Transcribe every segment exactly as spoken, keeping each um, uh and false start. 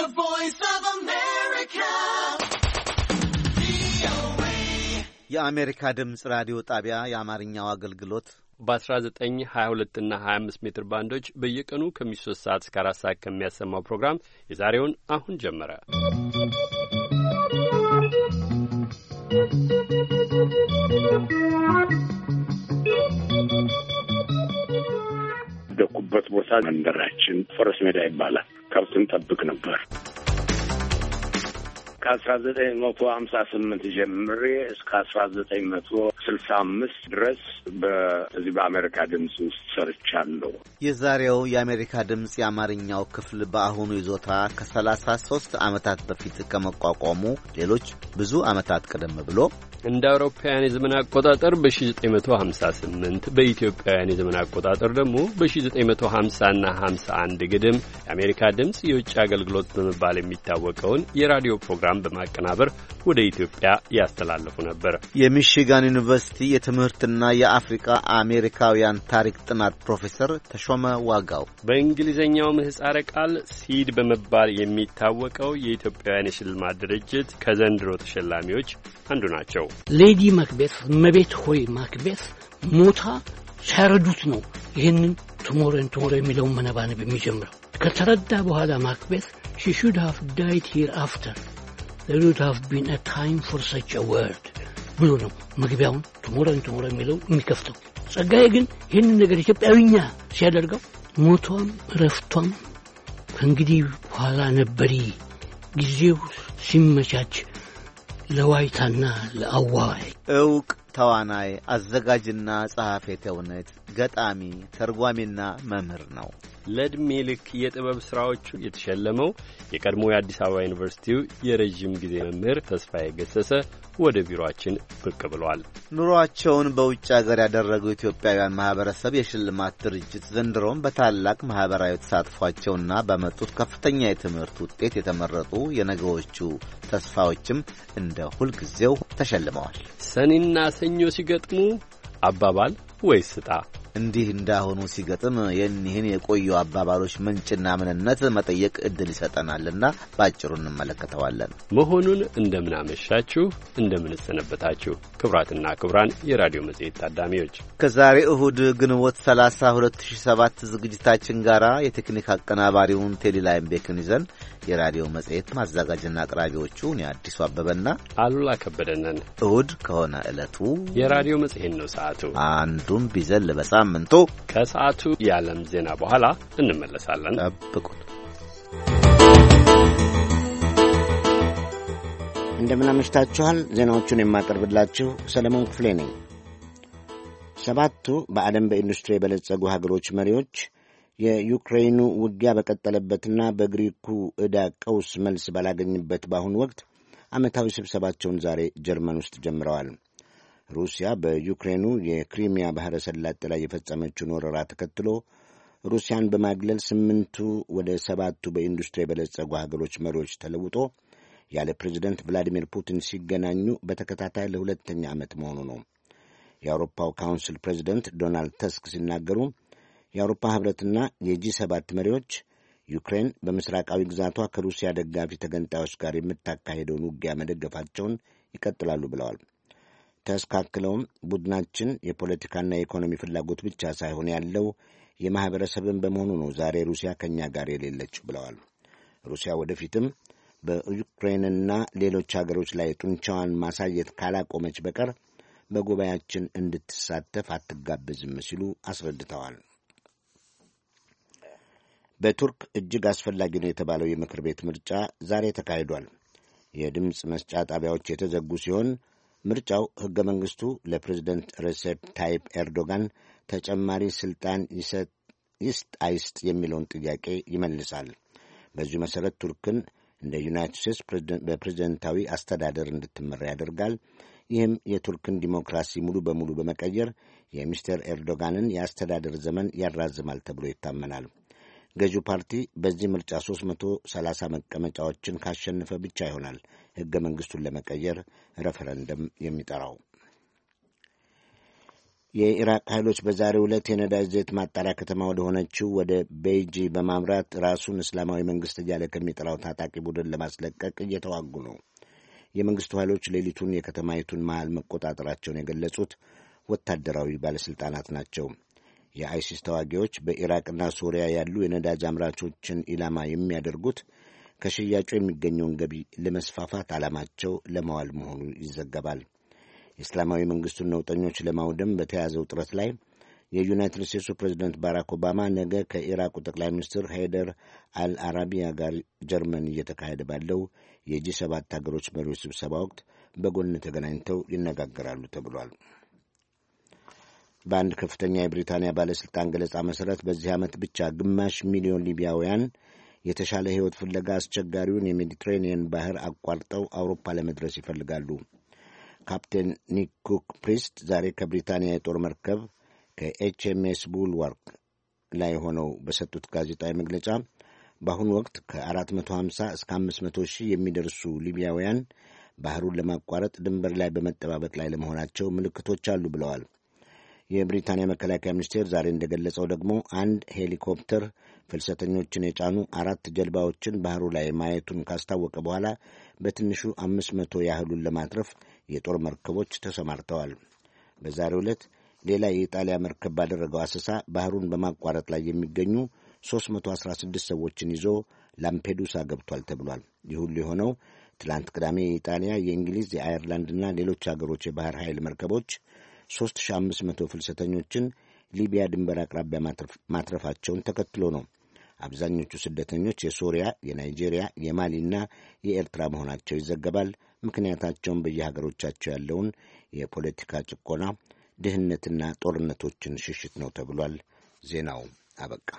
The Voice of America. የአሜሪካ ድምጽ ራዲዮ ጣቢያ የአማርኛው አገልግሎት በ19፣ ሀያ ሁለት እና ሀያ አምስት ሜትር ባንዶች በየቀኑ ከ3 ሰዓት እስከ አራት ሰዓት ከሚያሰማው ፕሮግራም የዛሬውን አሁን ጀመረ። ደኩበት ቦታ መንደራችን ፈረስ ሜዳ ይባላል። ከብትን ጠብቅ ነበር። ከአስራ ዘጠኝ መቶ ሀምሳ ስምንት ጀምሬ እስከ አስራ ዘጠኝ መቶ ስልሳ አምስት ድረስ በዚህ በአሜሪካ ድምጽ ውስጥ ሰርቻለሁ። የዛሬው የአሜሪካ ድምጽ የአማርኛው ክፍል በአሁኑ ይዞታ ከሰላሳ ሦስት ዓመታት በፊት ከመቋቋሙ ሌሎች ብዙ ዓመታት ቀደም ብሎ እንደ አውሮፓውያን የዘመን አቆጣጠር በ1958 በኢትዮጵያውያን የዘመን አቆጣጠር ደግሞ በ1950 እና ሀምሳ አንድ ግድም የአሜሪካ ድምጽ የውጭ አገልግሎት በመባል የሚታወቀውን የራዲዮ ፕሮግራም በማቀናበር ወደ ኢትዮጵያ ያስተላልፉ ነበር። የሚሽጋን ዩኒቨርሲቲ የትምህርትና የአፍሪካ አሜሪካውያን ታሪክ ጥናት ፕሮፌሰር ተሾመ ዋጋው በእንግሊዝኛው ምህጻረ ቃል ሲድ በመባል የሚታወቀው የኢትዮጵያውያን የሽልማት ድርጅት ከዘንድሮ ተሸላሚዎች አንዱ ናቸው። ሌዲ ማክቤት መቤት ሆይ ማክቤት ሞታ ሳያረዱት ነው ይህንን ቱሞሮን ቱሞሮ የሚለውን መነባነብ የሚጀምረው። ከተረዳ በኋላ ማክቤት she should have died hereafter there would have been a time for such a word ብሎ ነው መግቢያውን ቱሞሮን ቱሞሮ የሚለው የሚከፍተው። ጸጋዬ ግን ይህንን ነገር ኢትዮጵያዊኛ ሲያደርገው ሞቷም ረፍቷም ከእንግዲህ በኋላ ነበሪ ጊዜው ሲመቻች ለዋይታና ለአዋይ እውቅ ተዋናይ አዘጋጅና ጸሐፌ ተውኔት ገጣሚ ተርጓሚና መምህር ነው። ለዕድሜ ልክ የጥበብ ሥራዎቹ የተሸለመው የቀድሞ የአዲስ አበባ ዩኒቨርሲቲው የረዥም ጊዜ መምህር ተስፋዬ ገሰሰ ወደ ቢሮአችን ብቅ ብሏል። ኑሯቸውን በውጭ ሀገር ያደረጉ ኢትዮጵያውያን ማህበረሰብ የሽልማት ድርጅት ዘንድሮም በታላቅ ማህበራዊ ተሳትፏቸውና በመጡት ከፍተኛ የትምህርት ውጤት የተመረጡ የነገዎቹ ተስፋዎችም እንደ ሁልጊዜው ተሸልመዋል። ሰኔና ሰኞ ሲገጥሙ አባባል ወይስ ዕጣ እንዲህ እንዳሁኑ ሲገጥም የኒህን የቆዩ አባባሎች ምንጭና ምንነት መጠየቅ እድል ይሰጠናልና ባጭሩ እንመለከተዋለን። መሆኑን እንደምን አመሻችሁ፣ እንደምን ሰነበታችሁ ክቡራትና ክቡራን የራዲዮ መጽሔት ታዳሚዎች። ከዛሬ እሁድ ግንቦት ሰላሳ ሁለት ሺህ ሰባት ዝግጅታችን ጋራ የቴክኒክ አቀናባሪውን ቴሌላይም ቤክን ይዘን የራዲዮ መጽሔት ማዘጋጅና አቅራቢዎቹ እኔ አዲሱ አበበና አሉላ ከበደነን። እሁድ ከሆነ ዕለቱ የራዲዮ መጽሔት ነው። ሰዓቱ አንዱም ቢዘል በሳምንቱ ከሰዓቱ የዓለም ዜና በኋላ እንመለሳለን። ጠብቁን። እንደምን አመሽታችኋል። ዜናዎቹን የማቀርብላችሁ ሰለሞን ክፍሌ ነኝ። ሰባቱ በዓለም በኢንዱስትሪ የበለጸጉ ሀገሮች መሪዎች የዩክሬኑ ውጊያ በቀጠለበትና በግሪኩ ዕዳ ቀውስ መልስ ባላገኝበት በአሁኑ ወቅት ዓመታዊ ስብሰባቸውን ዛሬ ጀርመን ውስጥ ጀምረዋል። ሩሲያ በዩክሬኑ የክሪሚያ ባሕረ ሰላጤ ላይ የፈጸመችውን ወረራ ተከትሎ ሩሲያን በማግለል ስምንቱ ወደ ሰባቱ በኢንዱስትሪ የበለጸጉ ሀገሮች መሪዎች ተለውጦ ያለ ፕሬዚደንት ቭላዲሚር ፑቲን ሲገናኙ በተከታታይ ለሁለተኛ ዓመት መሆኑ ነው። የአውሮፓው ካውንስል ፕሬዚደንት ዶናልድ ተስክ ሲናገሩ የአውሮፓ ኅብረትና የጂ ሰባት መሪዎች ዩክሬን በምስራቃዊ ግዛቷ ከሩሲያ ደጋፊ ተገንጣዮች ጋር የምታካሄደውን ውጊያ መደገፋቸውን ይቀጥላሉ ብለዋል። ተስካክለውም ቡድናችን የፖለቲካና የኢኮኖሚ ፍላጎት ብቻ ሳይሆን ያለው የማኅበረሰብን በመሆኑ ነው ዛሬ ሩሲያ ከእኛ ጋር የሌለችው ብለዋል። ሩሲያ ወደፊትም በዩክሬንና ሌሎች አገሮች ላይ ጡንቻዋን ማሳየት ካላቆመች በቀር በጉባኤያችን እንድትሳተፍ አትጋበዝም ሲሉ አስረድተዋል። በቱርክ እጅግ አስፈላጊ ነው የተባለው የምክር ቤት ምርጫ ዛሬ ተካሂዷል። የድምፅ መስጫ ጣቢያዎች የተዘጉ ሲሆን ምርጫው ሕገ መንግሥቱ ለፕሬዝደንት ሬሴፕ ታይፕ ኤርዶጋን ተጨማሪ ሥልጣን ይስጥ አይስጥ የሚለውን ጥያቄ ይመልሳል። በዚሁ መሠረት ቱርክን እንደ ዩናይትድ ስቴትስ በፕሬዝደንታዊ አስተዳደር እንድትመራ ያደርጋል። ይህም የቱርክን ዲሞክራሲ ሙሉ በሙሉ በመቀየር የሚስተር ኤርዶጋንን የአስተዳደር ዘመን ያራዝማል ተብሎ ይታመናል። ገዢው ፓርቲ በዚህ ምርጫ ሦስት መቶ ሰላሳ መቀመጫዎችን ካሸነፈ ብቻ ይሆናል ሕገ መንግሥቱን ለመቀየር ሬፈረንደም የሚጠራው። የኢራቅ ኃይሎች በዛሬው ዕለት የነዳጅ ዘይት ማጣሪያ ከተማ ወደ ሆነችው ወደ ቤይጂ በማምራት ራሱን እስላማዊ መንግሥት እያለ ከሚጠራው ታጣቂ ቡድን ለማስለቀቅ እየተዋጉ ነው። የመንግሥቱ ኃይሎች ሌሊቱን የከተማይቱን መሃል መቆጣጠራቸውን የገለጹት ወታደራዊ ባለሥልጣናት ናቸው። የአይሲስ ተዋጊዎች በኢራቅና ሶሪያ ያሉ የነዳጅ አምራቾችን ኢላማ የሚያደርጉት ከሽያጩ የሚገኘውን ገቢ ለመስፋፋት ዓላማቸው ለማዋል መሆኑ ይዘገባል። የእስላማዊ መንግሥቱን ነውጠኞች ለማውደም በተያዘው ጥረት ላይ የዩናይትድ ስቴትሱ ፕሬዚደንት ባራክ ኦባማ ነገ ከኢራቁ ጠቅላይ ሚኒስትር ሃይደር አልአራቢያ ጋር ጀርመን እየተካሄደ ባለው የጂ ሰባት ሀገሮች መሪዎች ስብሰባ ወቅት በጎን ተገናኝተው ይነጋገራሉ ተብሏል። በአንድ ከፍተኛ የብሪታንያ ባለሥልጣን ገለጻ መሠረት በዚህ ዓመት ብቻ ግማሽ ሚሊዮን ሊቢያውያን የተሻለ ሕይወት ፍለጋ አስቸጋሪውን የሜዲትሬኒየን ባህር አቋርጠው አውሮፓ ለመድረስ ይፈልጋሉ። ካፕቴን ኒክ ኩክ ፕሪስት ዛሬ ከብሪታንያ የጦር መርከብ ከኤችኤምኤስ ቡልዋርክ ላይ ሆነው በሰጡት ጋዜጣዊ መግለጫ በአሁኑ ወቅት ከአራት መቶ ሀምሳ እስከ አምስት መቶ ሺህ የሚደርሱ ሊቢያውያን ባህሩን ለማቋረጥ ድንበር ላይ በመጠባበቅ ላይ ለመሆናቸው ምልክቶች አሉ ብለዋል። የብሪታንያ መከላከያ ሚኒስቴር ዛሬ እንደገለጸው ደግሞ አንድ ሄሊኮፕተር ፍልሰተኞችን የጫኑ አራት ጀልባዎችን ባህሩ ላይ ማየቱን ካስታወቀ በኋላ በትንሹ አምስት መቶ ያህሉን ለማትረፍ የጦር መርከቦች ተሰማርተዋል። በዛሬው ዕለት ሌላ የኢጣሊያ መርከብ ባደረገው አሰሳ ባህሩን በማቋረጥ ላይ የሚገኙ ሦስት መቶ አስራ ስድስት ሰዎችን ይዞ ላምፔዱሳ ገብቷል ተብሏል። ይህ ሁሉ የሆነው ትላንት ቅዳሜ የኢጣሊያ፣ የእንግሊዝ፣ የአየርላንድና ሌሎች አገሮች የባህር ኃይል መርከቦች ሦስት ሺህ አምስት መቶ ፍልሰተኞችን ሊቢያ ድንበር አቅራቢያ ማትረፋቸውን ተከትሎ ነው። አብዛኞቹ ስደተኞች የሶሪያ፣ የናይጄሪያ፣ የማሊና የኤርትራ መሆናቸው ይዘገባል። ምክንያታቸውን በየሀገሮቻቸው ያለውን የፖለቲካ ጭቆና፣ ድህነትና ጦርነቶችን ሽሽት ነው ተብሏል። ዜናው አበቃ።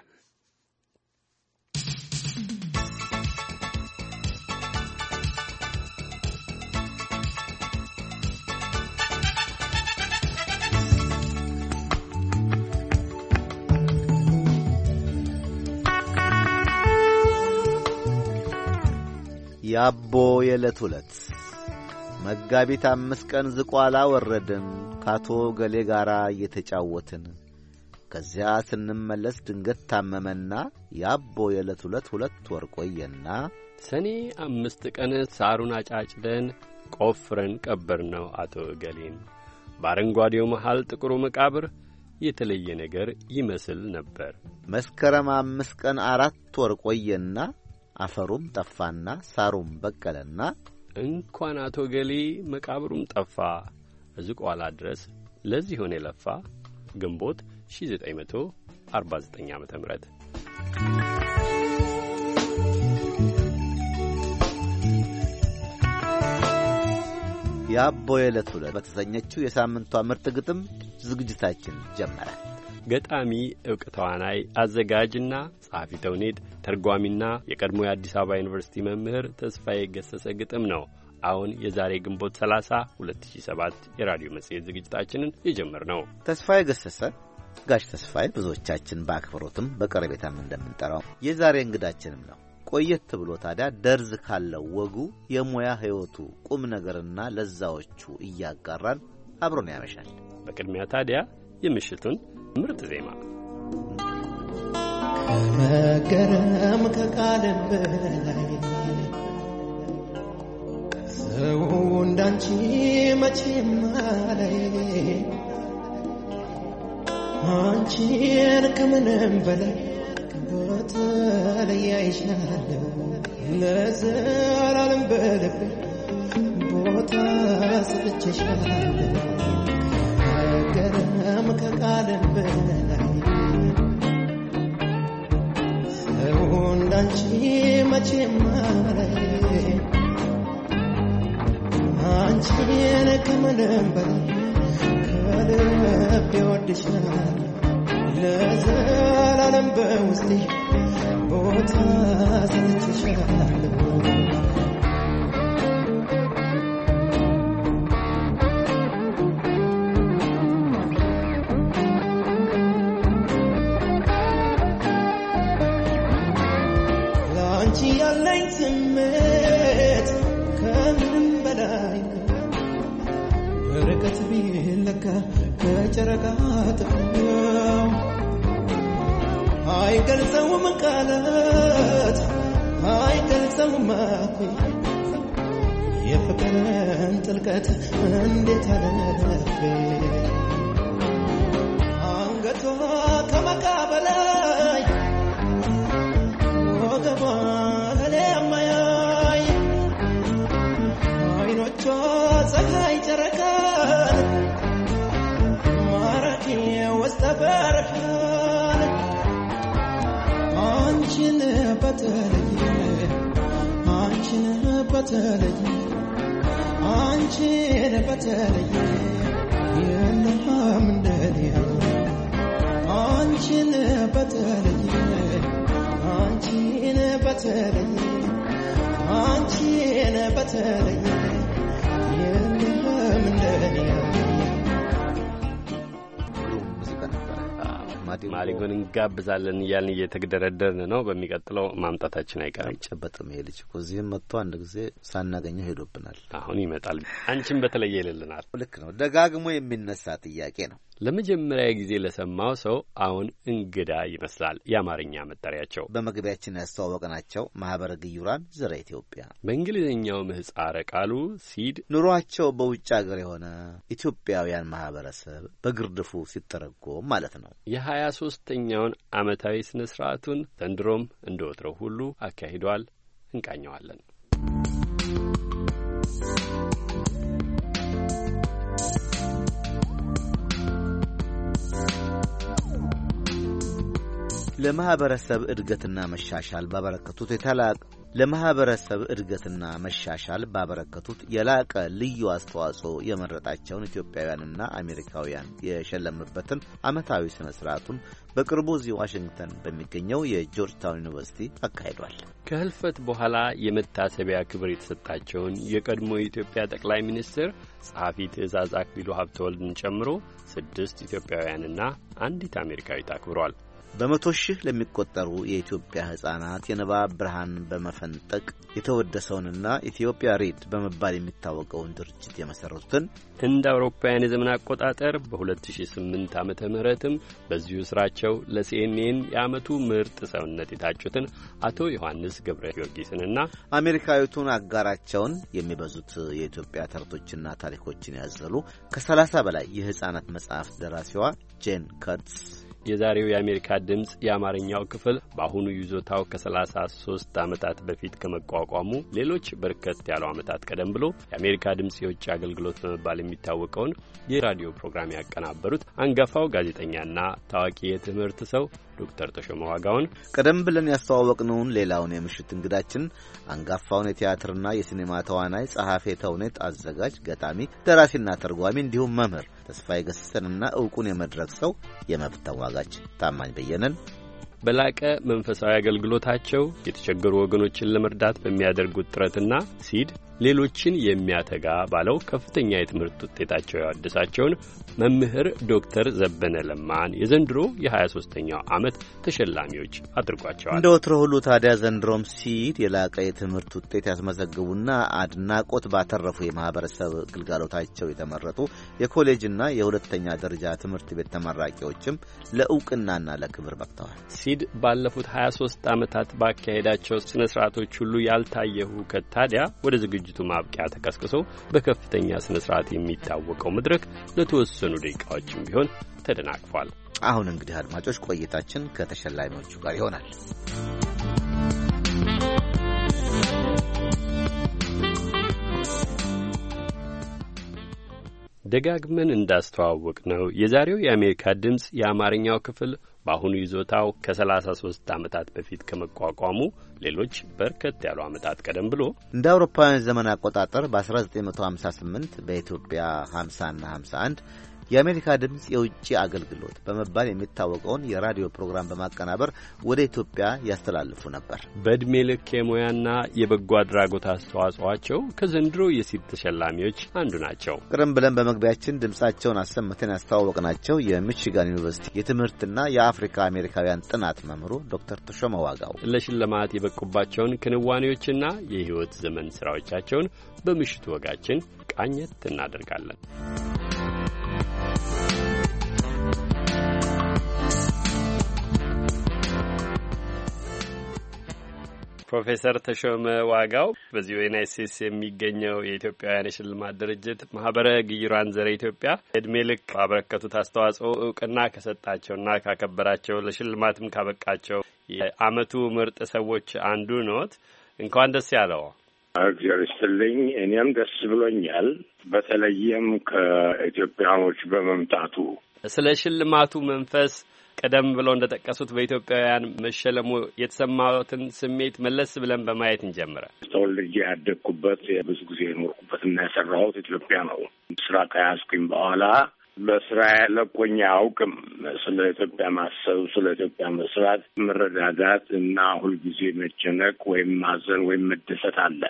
ያቦ የዕለት ሁለት መጋቢት አምስት ቀን ዝቋላ ወረድን ካቶ ገሌ ጋራ እየተጫወትን ከዚያ ስንመለስ ድንገት ታመመና ያቦ የዕለት ሁለት ሁለት ወር ቆየና ሰኔ አምስት ቀን ሳሩን አጫጭደን ቆፍረን ቀበርነው አቶ ገሌን። በአረንጓዴው መሃል ጥቁሩ መቃብር የተለየ ነገር ይመስል ነበር። መስከረም አምስት ቀን አራት ወር ቆየና አፈሩም ጠፋና ሳሩም በቀለና እንኳን አቶ ገሌ መቃብሩም ጠፋ ዝቋላ ድረስ ለዚህ ሆነ ለፋ ግንቦት ሺህ ዘጠኝ መቶ አርባ ዘጠኝ ዓመተ ምህረት ያቦ የዕለት ሁለት በተሰኘችው የሳምንቷ ምርጥ ግጥም ዝግጅታችን ጀመረ። ገጣሚ ዕውቅ ተዋናይ አዘጋጅና ጸሐፊ ተውኔት ተርጓሚና የቀድሞ የአዲስ አበባ ዩኒቨርሲቲ መምህር ተስፋዬ ገሰሰ ግጥም ነው። አሁን የዛሬ ግንቦት ሰላሳ ሁለት ሺህ ሰባት የራዲዮ መጽሔት ዝግጅታችንን የጀመርነው ተስፋዬ ገሰሰ ጋሽ ተስፋዬ ብዙዎቻችን በአክብሮትም በቀረቤታም እንደምንጠራው የዛሬ እንግዳችንም ነው። ቆየት ብሎ ታዲያ ደርዝ ካለው ወጉ የሙያ ሕይወቱ ቁም ነገርና ለዛዎቹ እያጋራን አብሮን ያመሻል። በቅድሚያ ታዲያ የምሽቱን ምርጥ ዜማ ከመገረም ከቃልም በላይ ሰው እንዳንቺ መቼም አላይ አንቺን ከምንም በላይ በተለይ አይሻለሁ ለዘላለም በልቤ ቦታ ሰጥቼሻለሁ ከመገረም ከቃልም በላይ ሰው እንዳንቺ መቼም አላይ አንቺን ከምንም በላይ ከልቤ ወድሻለሁ ለዘላለም በውስጤ ቦታ ሰጥቼሻለሁ ለአንቺ ያለኝ ስሜት ከምንም በላይ በርቀት ቢለካ ከጨረቃ ጥፍው አይገልጸውም ቃላት አይገልጸውም አኩይ የፍቅርን ጥልቀት እንዴት አለፈ አንገቷ ከመቃበላይ ወገቧ ለማያይ አይኖቿ ፀሐይ ጨረቃን ማራኪ ወስተ በርሃን አንቺን በተለየ አንቺን በተለየ አንቺን በተለየ የለም እንደኔ አንቺን በተለየ አንቺን በተለየ አንቺን በተለየ የለም እንደኔ ማሊንጎን እንጋብዛለን እያልን እየተግደረደርን ነው። በሚቀጥለው ማምጣታችን አይቀርም። አይጨበጥም ይሄ ልጅ እኮ እዚህም መጥቶ አንድ ጊዜ ሳናገኘው ሄዶብናል። አሁን ይመጣል። አንቺም በተለየ ይልልናል። ልክ ነው። ደጋግሞ የሚነሳ ጥያቄ ነው። ለመጀመሪያ ጊዜ ለሰማው ሰው አሁን እንግዳ ይመስላል የአማርኛ መጠሪያቸው። በመግቢያችን ያስተዋወቅናቸው ማህበረ ግዩራን ዘረ ኢትዮጵያ በእንግሊዝኛው ምህጻረ ቃሉ ሲድ ኑሯቸው በውጭ ሀገር የሆነ ኢትዮጵያውያን ማህበረሰብ በግርድፉ ሲተረጎም ማለት ነው። የሀያ ሶስተኛውን ዓመታዊ ስነ ስርዓቱን ዘንድሮም እንደ ወትሮው ሁሉ አካሂዷል። እንቃኘዋለን። ለማህበረሰብ እድገትና መሻሻል ባበረከቱት የታላቅ ለማህበረሰብ እድገትና መሻሻል ባበረከቱት የላቀ ልዩ አስተዋጽኦ የመረጣቸውን ኢትዮጵያውያንና አሜሪካውያን የሸለመበትን ዓመታዊ ስነ ስርዓቱን በቅርቡ እዚህ ዋሽንግተን በሚገኘው የጆርጅ ታውን ዩኒቨርሲቲ አካሂዷል። ከህልፈት በኋላ የመታሰቢያ ክብር የተሰጣቸውን የቀድሞ የኢትዮጵያ ጠቅላይ ሚኒስትር ጸሐፊ ትእዛዝ አክሊሉ ሀብተወልድን ጨምሮ ስድስት ኢትዮጵያውያንና አንዲት አሜሪካዊት አክብሯል። በመቶ ሺህ ለሚቆጠሩ የኢትዮጵያ ሕፃናት የንባብ ብርሃን በመፈንጠቅ የተወደሰውንና ኢትዮጵያ ሪድ በመባል የሚታወቀውን ድርጅት የመሰረቱትን እንደ አውሮፓውያን የዘመን አቆጣጠር በሁለት ሺህ ስምንት ዓመተ ምህረትም በዚሁ ስራቸው ለሲኤንኤን የዓመቱ ምርጥ ሰውነት የታጩትን አቶ ዮሐንስ ገብረ ጊዮርጊስንና አሜሪካዊቱን አጋራቸውን የሚበዙት የኢትዮጵያ ተረቶችና ታሪኮችን ያዘሉ ከሰላሳ በላይ የሕፃናት መጽሐፍ ደራሲዋ ጄን ከርትስ የዛሬው የአሜሪካ ድምጽ የአማርኛው ክፍል በአሁኑ ይዞታው ከሰላሳ ሶስት ዓመታት በፊት ከመቋቋሙ ሌሎች በርከት ያሉ ዓመታት ቀደም ብሎ የአሜሪካ ድምጽ የውጭ አገልግሎት በመባል የሚታወቀውን የራዲዮ ፕሮግራም ያቀናበሩት አንጋፋው ጋዜጠኛና ታዋቂ የትምህርት ሰው ዶክተር ተሾመ ዋጋውን ቀደም ብለን ያስተዋወቅነውን ሌላውን የምሽት እንግዳችን አንጋፋውን የቲያትርና የሲኔማ ተዋናይ ጸሐፌ ተውኔት አዘጋጅ ገጣሚ ደራሲና ተርጓሚ እንዲሁም መምህር ተስፋዬ ገሰሰንና ዕውቁን የመድረክ ሰው የመብት ተሟጋች ታማኝ በየነን በላቀ መንፈሳዊ አገልግሎታቸው የተቸገሩ ወገኖችን ለመርዳት በሚያደርጉት ጥረትና ሲድ ሌሎችን የሚያተጋ ባለው ከፍተኛ የትምህርት ውጤታቸው ያወደሳቸውን መምህር ዶክተር ዘበነ ለማን የዘንድሮ የሀያ ሶስተኛው ዓመት ተሸላሚዎች አድርጓቸዋል። እንደ ወትሮ ሁሉ ታዲያ ዘንድሮም ሲድ የላቀ የትምህርት ውጤት ያስመዘግቡና አድናቆት ባተረፉ የማህበረሰብ ግልጋሎታቸው የተመረጡ የኮሌጅና የሁለተኛ ደረጃ ትምህርት ቤት ተመራቂዎችም ለእውቅናና ለክብር በቅተዋል። ሲድ ባለፉት ሀያ ሶስት ዓመታት ባካሄዳቸው ስነ ስርዓቶች ሁሉ ያልታየ ሁከት ታዲያ ወደ ዝግጅቱ ማብቂያ ተቀስቅሶ በከፍተኛ ስነ ስርዓት የሚታወቀው መድረክ ለተወሰኑ ደቂቃዎችም ቢሆን ተደናቅፏል። አሁን እንግዲህ አድማጮች ቆይታችን ከተሸላሚዎቹ ጋር ይሆናል። ደጋግመን እንዳስተዋወቅ ነው የዛሬው የአሜሪካ ድምጽ የአማርኛው ክፍል በአሁኑ ይዞታው ከሰላሳ ሶስት ዓመታት በፊት ከመቋቋሙ ሌሎች በርከት ያሉ ዓመታት ቀደም ብሎ እንደ አውሮፓውያን ዘመን አቆጣጠር በ1958 በኢትዮጵያ ሀምሳ እና ሀምሳ አንድ የአሜሪካ ድምጽ የውጭ አገልግሎት በመባል የሚታወቀውን የራዲዮ ፕሮግራም በማቀናበር ወደ ኢትዮጵያ ያስተላልፉ ነበር። በእድሜ ልክ የሙያና የበጎ አድራጎት አስተዋጽኦአቸው ከዘንድሮ የሲድ ተሸላሚዎች አንዱ ናቸው። ቀደም ብለን በመግቢያችን ድምጻቸውን አሰምተን ያስተዋወቅናቸው የሚቺጋን ዩኒቨርሲቲ የትምህርትና የአፍሪካ አሜሪካውያን ጥናት መምህሩ ዶክተር ተሾመ ዋጋው ለሽልማት የበቁባቸውን ክንዋኔዎችና የሕይወት ዘመን ስራዎቻቸውን በምሽቱ ወጋችን ቃኘት እናደርጋለን። ፕሮፌሰር ተሾመ ዋጋው በዚህ ዩናይትድ ስቴትስ የሚገኘው የኢትዮጵያውያን የሽልማት ድርጅት ማህበረ ግይሯን ዘረ ኢትዮጵያ እድሜ ልክ ባበረከቱት አስተዋጽኦ እውቅና ከሰጣቸውና ካከበራቸው ለሽልማትም ካበቃቸው የዓመቱ ምርጥ ሰዎች አንዱ ኖት። እንኳን ደስ ያለው። እግዚአብሔር ይስጥልኝ። እኔም ደስ ብሎኛል፣ በተለይም ከኢትዮጵያኖች በመምጣቱ። ስለ ሽልማቱ መንፈስ ቀደም ብለው እንደጠቀሱት በኢትዮጵያውያን መሸለሙ የተሰማዎትን ስሜት መለስ ብለን በማየት እንጀምረ። ተወልጄ ያደግኩበት ብዙ ጊዜ የኖርኩበትና የሰራሁት ኢትዮጵያ ነው። ስራ ከያዝኩኝ በኋላ በስራ ለቆኝ አያውቅም። ስለ ኢትዮጵያ ማሰብ፣ ስለ ኢትዮጵያ መስራት፣ መረዳዳት እና ሁልጊዜ መጨነቅ ወይም ማዘን ወይም መደሰት አለ።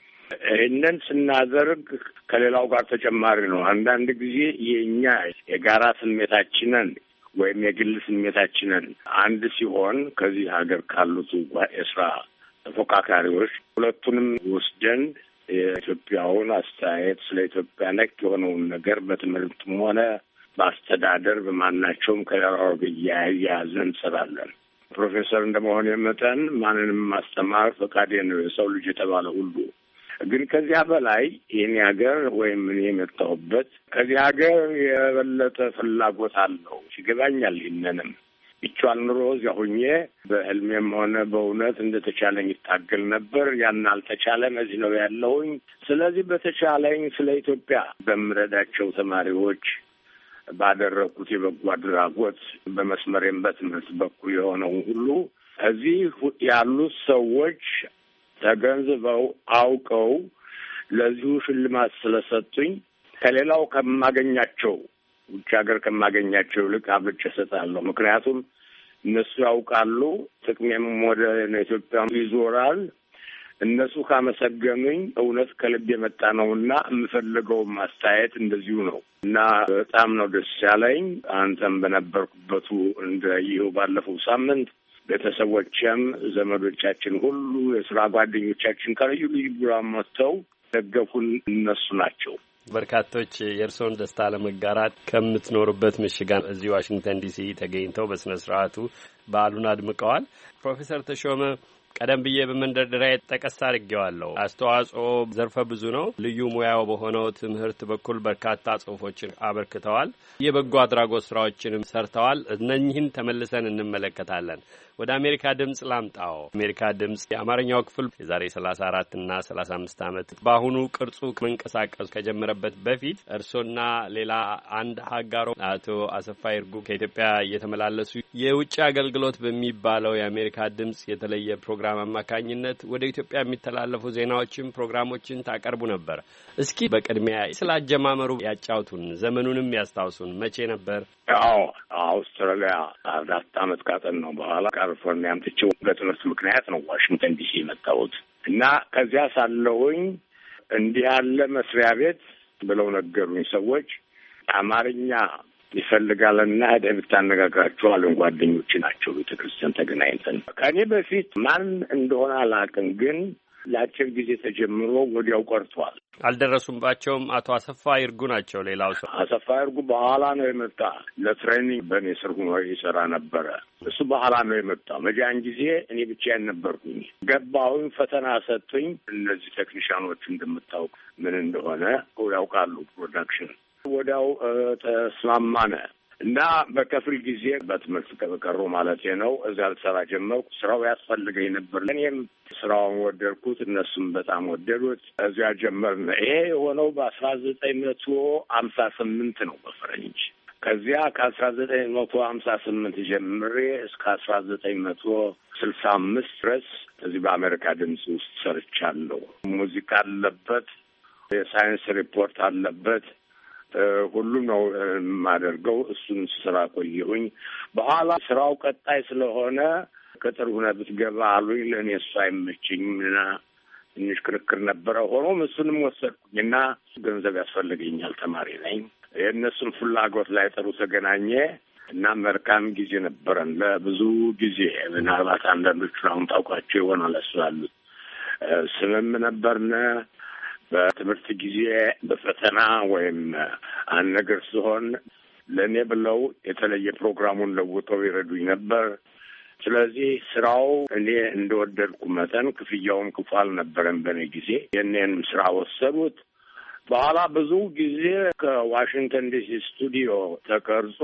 ይህንን ስናደርግ ከሌላው ጋር ተጨማሪ ነው። አንዳንድ ጊዜ የእኛ የጋራ ስሜታችንን ወይም የግል ስሜታችንን አንድ ሲሆን ከዚህ ሀገር ካሉት የስራ ተፎካካሪዎች ሁለቱንም ወስደን የኢትዮጵያውን አስተያየት ስለ ኢትዮጵያ ነክ የሆነውን ነገር በትምህርትም ሆነ በአስተዳደር በማናቸውም ከሌላው እያያዘ እንሰራለን። ፕሮፌሰር እንደመሆን መጠን ማንንም ማስተማር ፈቃዴ ነው፣ የሰው ልጅ የተባለ ሁሉ። ግን ከዚያ በላይ ይህን ሀገር ወይም እኔ የመጣሁበት ከዚህ ሀገር የበለጠ ፍላጎት አለው ይገባኛል። ይህንንም ይቻል ኑሮ እዚያ ሁኜ በህልሜም ሆነ በእውነት እንደተቻለኝ ይታገል ነበር። ያን አልተቻለም። እዚህ ነው ያለሁኝ። ስለዚህ በተቻለኝ ስለ ኢትዮጵያ በምረዳቸው ተማሪዎች ባደረኩት የበጎ አድራጎት በመስመሬም በትምህርት በኩል የሆነው ሁሉ እዚህ ያሉት ሰዎች ተገንዝበው አውቀው ለዚሁ ሽልማት ስለሰጡኝ ከሌላው ከማገኛቸው ውጭ ሀገር ከማገኛቸው ይልቅ አብልጬ እሰጣለሁ። ምክንያቱም እነሱ ያውቃሉ፣ ጥቅሜም ወደ ኢትዮጵያ ይዞራል። እነሱ ካመሰገኑኝ እውነት ከልብ የመጣ ነውና የምፈልገው ማስተያየት እንደዚሁ ነው እና በጣም ነው ደስ ያለኝ። አንተም በነበርኩበቱ እንደ ይኸው ባለፈው ሳምንት ቤተሰቦችም ዘመዶቻችን ሁሉ የስራ ጓደኞቻችን ከልዩ ልዩ ብራ መጥተው ደገፉን እነሱ ናቸው። በርካቶች የእርስዎን ደስታ ለመጋራት ከምትኖሩበት ምሽጋን እዚህ ዋሽንግተን ዲሲ ተገኝተው በስነ ስርዓቱ በዓሉን አድምቀዋል። ፕሮፌሰር ተሾመ ቀደም ብዬ በመንደርደሪያ ጠቀስ አድርጌዋለሁ። አስተዋጽኦ ዘርፈ ብዙ ነው። ልዩ ሙያው በሆነው ትምህርት በኩል በርካታ ጽሁፎችን አበርክተዋል። የበጎ አድራጎት ስራዎችንም ሰርተዋል። እነኚህን ተመልሰን እንመለከታለን። ወደ አሜሪካ ድምጽ ላምጣው። አሜሪካ ድምጽ የአማርኛው ክፍል የዛሬ ሰላሳ አራት እና ሰላሳ አምስት ዓመት በአሁኑ ቅርጹ መንቀሳቀስ ከጀመረበት በፊት እርሶና ሌላ አንድ ሀጋሮ አቶ አሰፋ ይርጉ ከኢትዮጵያ እየተመላለሱ የውጭ አገልግሎት በሚባለው የአሜሪካ ድምጽ የተለየ ፕሮግራም አማካኝነት ወደ ኢትዮጵያ የሚተላለፉ ዜናዎችን፣ ፕሮግራሞችን ታቀርቡ ነበር። እስኪ በቅድሚያ ስላጀማመሩ ያጫውቱን፣ ዘመኑንም ያስታውሱን። መቼ ነበር? አዎ አውስትራሊያ አራት ዓመት ካጠናሁ በኋላ ካሊፎርኒያ አምጥቼው በትምህርት ምክንያት ነው ዋሽንግተን ዲሲ የመጣሁት እና ከዚያ ሳለሁኝ እንዲህ ያለ መስሪያ ቤት ብለው ነገሩኝ ሰዎች። አማርኛ ይፈልጋልና ሄደህ ብታነጋግራቸው አሉኝ። ጓደኞች ናቸው። ቤተክርስቲያን ተገናኝተን ከእኔ በፊት ማን እንደሆነ አላውቅም፣ ግን ለአጭር ጊዜ ተጀምሮ ወዲያው ቀርቷል። አልደረሱባቸውም። አቶ አሰፋ ይርጉ ናቸው ሌላው ሰው። አሰፋ ይርጉ በኋላ ነው የመጣ። ለትሬኒንግ በእኔ ስር ሆኖ ይሰራ ነበረ። እሱ በኋላ ነው የመጣው። መጃን ጊዜ እኔ ብቻዬን ነበርኩኝ። ገባሁኝ፣ ፈተና ሰጡኝ። እነዚህ ቴክኒሻኖች እንደምታውቅ ምን እንደሆነ ያውቃሉ። ፕሮዳክሽን ወዲያው ተስማማነ እና በከፍል ጊዜ በትምህርት ከበቀሩ ማለት ነው እዚያ ልሰራ ጀመርኩ። ስራው ያስፈልገኝ ነበር። እኔም ስራውን ወደድኩት፣ እነሱም በጣም ወደዱት። እዚያ ጀመርን። ይሄ የሆነው በአስራ ዘጠኝ መቶ ሀምሳ ስምንት ነው በፈረንጅ። ከዚያ ከአስራ ዘጠኝ መቶ ሀምሳ ስምንት ጀምሬ እስከ አስራ ዘጠኝ መቶ ስልሳ አምስት ድረስ እዚህ በአሜሪካ ድምፅ ውስጥ ሰርቻለሁ። ሙዚቃ አለበት፣ የሳይንስ ሪፖርት አለበት፣ ሁሉም ነው የማደርገው። እሱን ስራ ቆየሁኝ። በኋላ ስራው ቀጣይ ስለሆነ ቅጥር ሁነህ ብትገባ አሉኝ። ለእኔ እሱ አይመችኝም እና ትንሽ ክርክር ነበረ። ሆኖም እሱንም ወሰድኩኝ እና ገንዘብ ያስፈልገኛል፣ ተማሪ ነኝ። የእነሱን ፍላጎት ላይ ጥሩ ተገናኘ እና መልካም ጊዜ ነበረን ለብዙ ጊዜ። ምናልባት አንዳንዶቹ አሁን ታውቋቸው ይሆናል። እሱ ያሉት ስምም ነበርነ። በትምህርት ጊዜ በፈተና ወይም አንድ ነገር ሲሆን ለእኔ ብለው የተለየ ፕሮግራሙን ለውጠው ይረዱኝ ነበር። ስለዚህ ስራው እኔ እንደወደድኩ መጠን ክፍያውም ክፉ አልነበረም በኔ ጊዜ። የኔንም ስራ ወሰዱት። በኋላ ብዙ ጊዜ ከዋሽንግተን ዲሲ ስቱዲዮ ተቀርጾ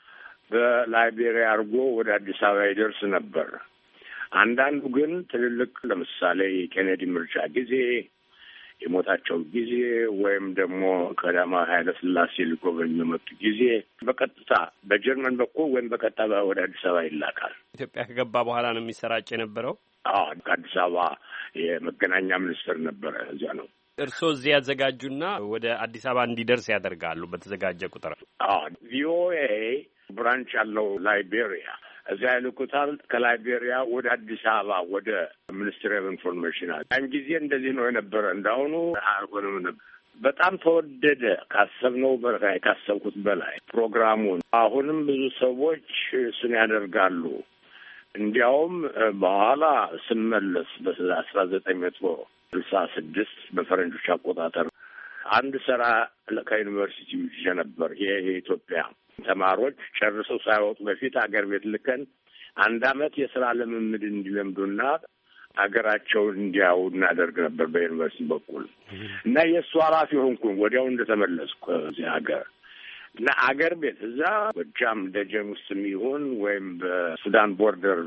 በላይቤሪያ አድርጎ ወደ አዲስ አበባ ይደርስ ነበር። አንዳንዱ ግን ትልልቅ ለምሳሌ የኬኔዲ ምርጫ ጊዜ፣ የሞታቸው ጊዜ ወይም ደግሞ ቀዳማዊ ኃይለ ሥላሴ ሊጎበኙ የመጡ ጊዜ በቀጥታ በጀርመን በኩል ወይም በቀጥታ ወደ አዲስ አበባ ይላካል። ኢትዮጵያ ከገባ በኋላ ነው የሚሰራጭ የነበረው? አዎ፣ ከአዲስ አበባ የመገናኛ ሚኒስትር ነበረ። እዚያ ነው። እርስዎ እዚህ ያዘጋጁና ወደ አዲስ አበባ እንዲደርስ ያደርጋሉ በተዘጋጀ ቁጥር? አዎ፣ ቪኦኤ ብራንች ያለው ላይቤሪያ እዚያ ይልኩታል። ከላይቤሪያ ወደ አዲስ አበባ ወደ ሚኒስትሪ ኦፍ ኢንፎርሜሽን። ያን ጊዜ እንደዚህ ነው የነበረ። እንዳሁኑ አልሆነም ነበር። በጣም ተወደደ ካሰብነው በላይ ካሰብኩት በላይ ፕሮግራሙን። አሁንም ብዙ ሰዎች እሱን ያደርጋሉ። እንዲያውም በኋላ ስመለስ በአስራ ዘጠኝ መቶ ስልሳ ስድስት በፈረንጆች አቆጣጠር አንድ ስራ ከዩኒቨርሲቲ ይዤ ነበር። ይሄ የኢትዮጵያ ተማሪዎች ጨርሰው ሳይወጡ በፊት አገር ቤት ልከን አንድ አመት የስራ ልምምድ እንዲለምዱና አገራቸውን እንዲያው እናደርግ ነበር በዩኒቨርሲቲ በኩል እና የእሱ ኃላፊ ሆንኩኝ ወዲያው እንደተመለስኩ እዚህ ሀገር እና አገር ቤት እዛ ጎጃም ደጀን ውስጥ የሚሆን ወይም በሱዳን ቦርደር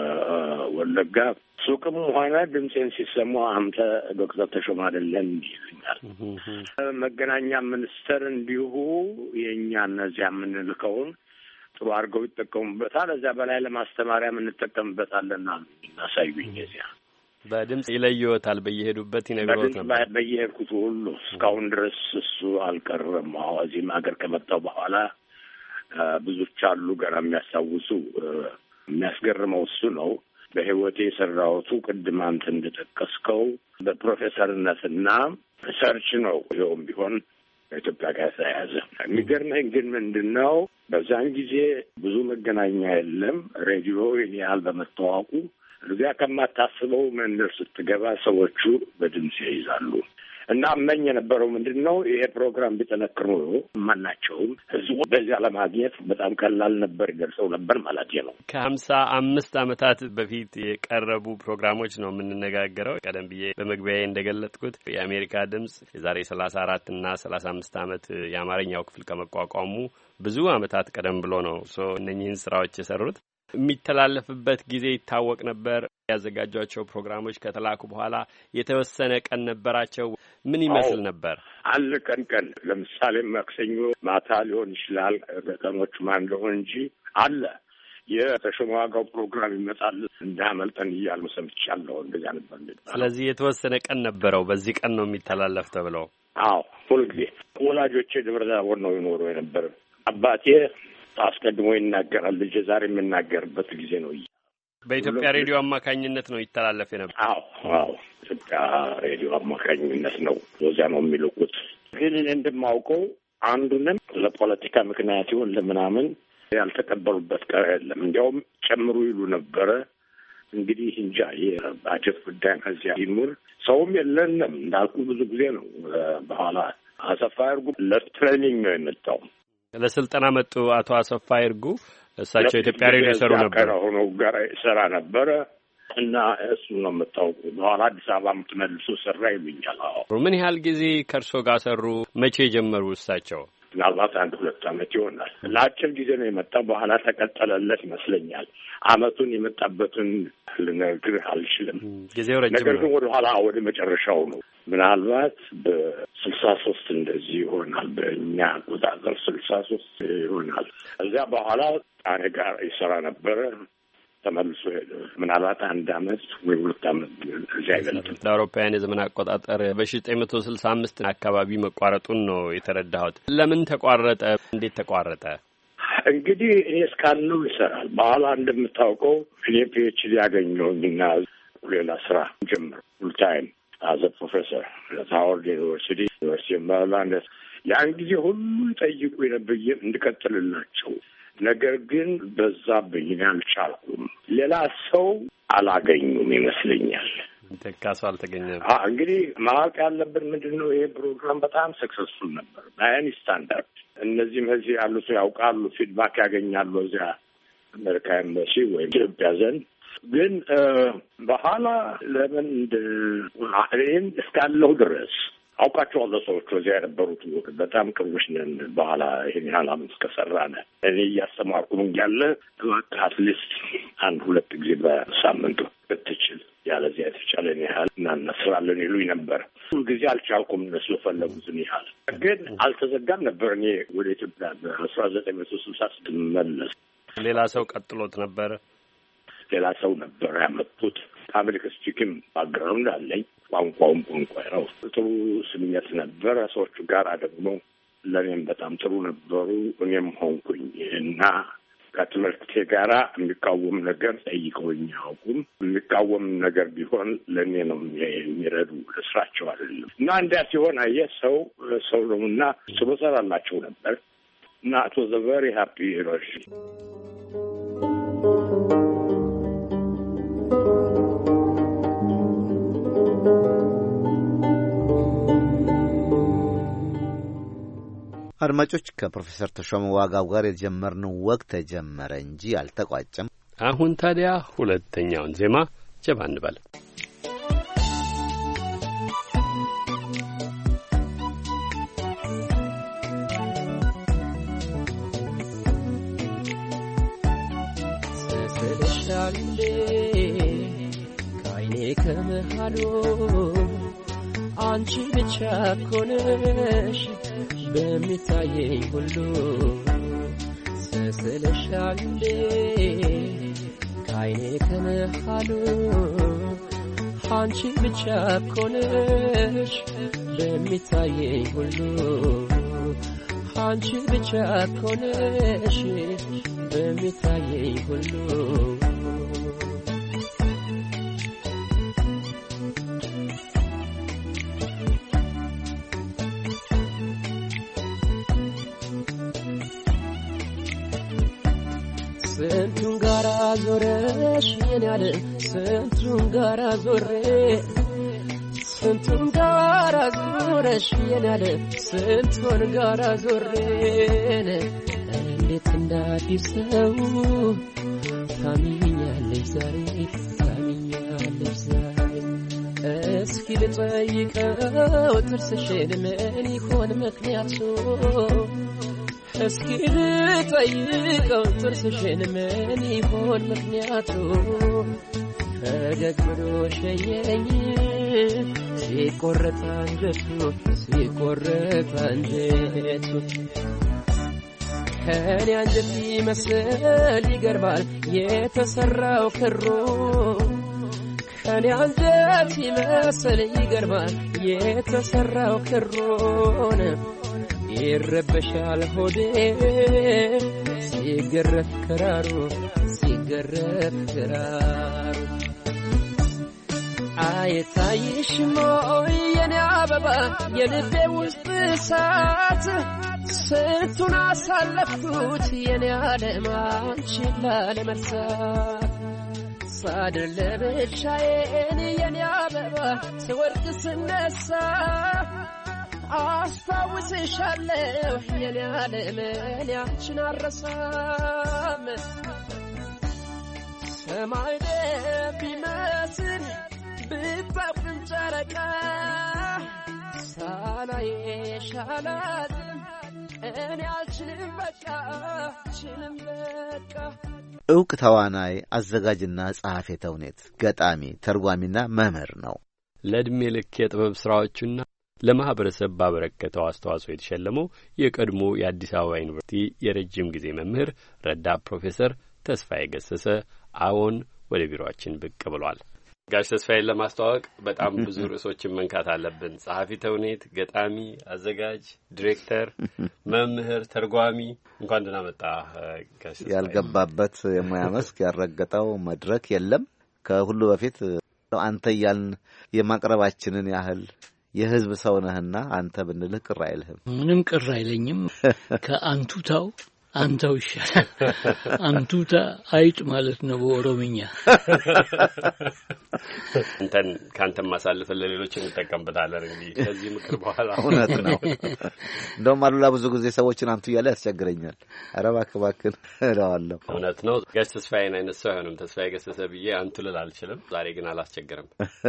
ወለጋ ሱቅም ሆነ ድምጼን ሲሰሙ አንተ ዶክተር ተሾመ አይደለም ይሉኛል። መገናኛ ሚኒስተር እንዲሁ የእኛ እነዚያ የምንልከውን ጥሩ አድርገው ይጠቀሙበታል። እዚያ በላይ ለማስተማሪያ የምንጠቀምበታለና እናሳዩኝ። እዚያ በድምጽ ይለየዎታል። በየሄዱበት ይነግሮት ነበር። በየሄድኩት ሁሉ እስካሁን ድረስ እሱ አልቀረም። እዚህም ሀገር ከመጣሁ በኋላ ብዙዎች አሉ ገና የሚያስታውሱ። የሚያስገርመው እሱ ነው። በህይወቴ የሰራሁት ቅድም አንተ እንደጠቀስከው በፕሮፌሰርነትና ሪሰርች ነው። ይኸውም ቢሆን ከኢትዮጵያ ጋር የተያያዘ የሚገርመኝ ግን ምንድን ነው፣ በዛን ጊዜ ብዙ መገናኛ የለም። ሬዲዮ ይህን ያህል በመታወቁ እዚያ ከማታስበው መንደር ስትገባ ሰዎቹ በድምጽ ይይዛሉ። እና እመኝ የነበረው ምንድን ነው፣ ይሄ ፕሮግራም ቢጠነክር ኖሮ ማናቸውም ህዝቡ በዚያ ለማግኘት በጣም ቀላል ነበር፣ ይደርሰው ነበር ማለት ነው። ከሀምሳ አምስት ዓመታት በፊት የቀረቡ ፕሮግራሞች ነው የምንነጋገረው። ቀደም ብዬ በመግቢያዬ እንደገለጥኩት የአሜሪካ ድምጽ የዛሬ ሰላሳ አራት እና ሰላሳ አምስት ዓመት የአማርኛው ክፍል ከመቋቋሙ ብዙ ዓመታት ቀደም ብሎ ነው ሶ እነኚህን ስራዎች የሰሩት። የሚተላለፍበት ጊዜ ይታወቅ ነበር። ያዘጋጇቸው ፕሮግራሞች ከተላኩ በኋላ የተወሰነ ቀን ነበራቸው። ምን ይመስል ነበር? አለ ቀን ቀን ለምሳሌ ማክሰኞ ማታ ሊሆን ይችላል። ቀኖቹ ማን እንደሆነ እንጂ አለ የተሾመ ዋጋው ፕሮግራም ይመጣል እንዳመልጠን እያሉ ሰምቻለሁ። እንደዚያ ነበር። ስለዚህ የተወሰነ ቀን ነበረው። በዚህ ቀን ነው የሚተላለፍ ተብለው? አዎ፣ ሁልጊዜ ወላጆቼ ደብረ ታቦር ነው ይኖሩ የነበር። አባቴ አስቀድሞ ይናገራል። ልጅ ዛሬ የምናገርበት ጊዜ ነው። በኢትዮጵያ ሬዲዮ አማካኝነት ነው ይተላለፍ የነበር? አዎ አዎ፣ ኢትዮጵያ ሬዲዮ አማካኝነት ነው። ወዚያ ነው የሚልኩት። ግን እኔ እንደማውቀው አንዱንም ለፖለቲካ ምክንያት ይሁን ለምናምን ያልተቀበሉበት ቀር የለም። እንዲያውም ጨምሩ ይሉ ነበረ። እንግዲህ እንጃ የባጀት ጉዳይ ከዚያ ይኑር ሰውም የለንም እንዳልኩ ብዙ ጊዜ ነው። በኋላ አሰፋ ይርጉ ለትሬኒንግ ነው የመጣው። ለስልጠና መጡ አቶ አሰፋ ይርጉ። እሳቸው ኢትዮጵያ ሬዲዮ ሰሩ ነበር። ሆኖ ጋር ሰራ ነበር እና እሱ ነው የምታውቁ። በኋላ አዲስ አበባ ተመልሶ ሰራ ይሉኛል። አዎ። ምን ያህል ጊዜ ከእርሶ ጋር ሰሩ? መቼ ጀመሩ እሳቸው? ምናልባት አንድ ሁለት ዓመት ይሆናል። ለአጭር ጊዜ ነው የመጣው። በኋላ ተቀጠለለት ይመስለኛል። አመቱን የመጣበትን ልነግርህ አልችልም። ጊዜው ረጅም ነው። ነገር ግን ወደ ኋላ ወደ መጨረሻው ነው። ምናልባት በስልሳ ሶስት እንደዚህ ይሆናል። በእኛ አቆጣጠር ስልሳ ሶስት ይሆናል። እዚያ በኋላ ጣኔ ጋር ይሰራ ነበረ። ተመልሶ ሄደ። ምናልባት አንድ አመት ወይ ሁለት አመት እዚያ አይበልጥም። ለአውሮፓውያን የዘመን አቆጣጠር በሺ ዘጠኝ መቶ ስልሳ አምስት አካባቢ መቋረጡን ነው የተረዳሁት። ለምን ተቋረጠ? እንዴት ተቋረጠ? እንግዲህ እኔ እስካለው ይሰራል። በኋላ እንደምታውቀው እኔ ፒኤችዲ ያገኘሁኝና ሌላ ስራ ጀምር ፉል ታይም አዘ ፕሮፌሰር ሃዋርድ ዩኒቨርሲቲ ዩኒቨርሲቲ ሜሪላንድ። ያን ጊዜ ሁሉ ጠይቁ ነበር እንድቀጥልላቸው። ነገር ግን በዛብኝ አልቻልኩም። ሌላ ሰው አላገኙም ይመስለኛል። ተካሱ አልተገኘም። አዎ እንግዲህ ማወቅ ያለብን ምንድን ነው፣ ይሄ ፕሮግራም በጣም ሰክሰስፉል ነበር በአይን ስታንዳርድ። እነዚህም እዚህ ያሉት ያውቃሉ፣ ፊድባክ ያገኛሉ። እዚያ አሜሪካ ኤምባሲ ወይ ኢትዮጵያ ዘንድ ግን በኋላ ለምን እኔም እስካለሁ ድረስ አውቃቸዋለሁ ሰዎቹ እዚያ የነበሩት በጣም ቅርቦች ነን። በኋላ ይሄን ያህል አመት ከሰራን እኔ እያስተማርኩ እያለ አትሊስት አንድ ሁለት ጊዜ በሳምንቱ ብትችል ያለዚያ የተቻለን ያህል እናነስራለን ይሉኝ ነበር። ሁልጊዜ አልቻልኩም። እነሱ የፈለጉትን ያህል ግን አልተዘጋም ነበር። እኔ ወደ ኢትዮጵያ በአስራ ዘጠኝ መቶ ስልሳ ስትመለስ ሌላ ሰው ቀጥሎት ነበር። ሌላ ሰው ነበር ያመጡት። አሜሪካ ስፒኪንግ ባክግራውንድ አለኝ። ቋንቋውም ቋንቋ ነው። ጥሩ ስሜት ነበረ። ሰዎቹ ጋር ደግሞ ለእኔም በጣም ጥሩ ነበሩ። እኔም ሆንኩኝ እና ከትምህርቴ ጋራ የሚቃወም ነገር ጠይቀውኝ አያውቁም። የሚቃወም ነገር ቢሆን ለእኔ ነው የሚረዱ፣ ለስራቸው አይደለም። እና እንዲያ ሲሆን አየህ ሰው ሰው ነው እና ስሎ ሰራላቸው ነበር እና it was a very happy relationship. አድማጮች ከፕሮፌሰር ተሾመ ዋጋው ጋር የጀመርነው ወቅት ተጀመረ እንጂ አልተቋጨም። አሁን ታዲያ ሁለተኛውን ዜማ ጀባ እንበል። ስስልሻሌ ከዓይኔ ከመሃሉ አንቺ ብቻ ኮነሽ በሚታየኝ ሁሉ ስስልሻሌ ከዓይኔ ከመሃሉ አንቺ ብቻ ኮነሽ በሚታየኝ ሁሉ አንቺ ብቻ ኮነሽ በሚታየኝ ሁሉ ስንቱን ጋራ ዞረሽ የኔ ያለ ስንቱን ጋራ ዞሬ ስንቱን ጋራ ዞረሽ የኔ ያለ ስንቱን ጋራ ዞሬን እንዴት እንዳዲስ ሰው ታሚኛለሽ ዛሬ ታሚኛለሽ ዛሬ እስኪ ልጠይቀው ጥርስሽን ምን ይሆን ምክንያቱ እስኪ ልጠይቀው ጥርስሽን ምን ይሆን ምክንያቱ ፈገግ ብሎ ሸኘኝ ሲቆረጥ አንጀቱ ሲቆረጥ አንጀቱ ከኔ አንጀት ይመስል ይገርማል የተሰራው ክሩ ከኔ አንጀት ይመስል ይገርማል የተሰራው ክሩን ይረበሻል ሆዴ ሲገረፍ ክራሩ ሲገረፍ ክራሩ አይታይሽም ወይ የኔ አበባ የልቤ ውስጥ እሳት ስንቱን አሳለፍኩት የኔ ዓለም አንቺን ላለመርሳት ሳድር ለብቻዬን የኔ አበባ ስወድቅ ስነሳ አስታውስሻለሁ የኔ ዓለም እኔ አንቺን አልረሳም ሰማይ ቢመስል ብታብም ጨረቃ ሳላይሽ አላዝንም እኔ አልችልም በቃ አልችልም በቃ። ዕውቅ ተዋናይ አዘጋጅና ጸሐፌ ተውኔት ገጣሚ ተርጓሚና መምህር ነው። ለዕድሜ ልክ የጥበብ ሥራዎቹና ለማህበረሰብ ባበረከተው አስተዋጽኦ የተሸለመው የቀድሞ የአዲስ አበባ ዩኒቨርሲቲ የረጅም ጊዜ መምህር ረዳት ፕሮፌሰር ተስፋዬ ገሰሰ አዎን ወደ ቢሮአችን ብቅ ብሏል። ጋሽ ተስፋዬን ለማስተዋወቅ በጣም ብዙ ርዕሶችን መንካት አለብን። ጸሐፊ ተውኔት፣ ገጣሚ፣ አዘጋጅ፣ ዲሬክተር፣ መምህር፣ ተርጓሚ። እንኳን ደህና መጣ ጋሽ ተስፋዬ። ያልገባበት የሙያ መስክ ያልረገጠው መድረክ የለም። ከሁሉ በፊት አንተ እያልን የማቅረባችንን ያህል የህዝብ ሰው ነህና አንተ ብንልህ ቅር አይልህም? ምንም ቅር አይለኝም። ከአንቱታው አንተው ይሻላል። አንቱታ አይጥ ማለት ነው በኦሮምኛ። እንተን ካንተም ማሳለፈ ለሌሎች እንጠቀምበታለን እንግዲህ ከዚህ ምክር በኋላ እውነት ነው። እንደውም አሉላ ብዙ ጊዜ ሰዎችን አንቱ እያለ ያስቸግረኛል። ኧረ እባክህ እባክህ እለዋለሁ። እውነት ነው። ጋሽ ተስፋዬን አይነት ሰው አይሆንም። ተስፋዬ ገሰሰ ብዬ አንቱ ልል አልችልም። ዛሬ ግን አላስቸግርም።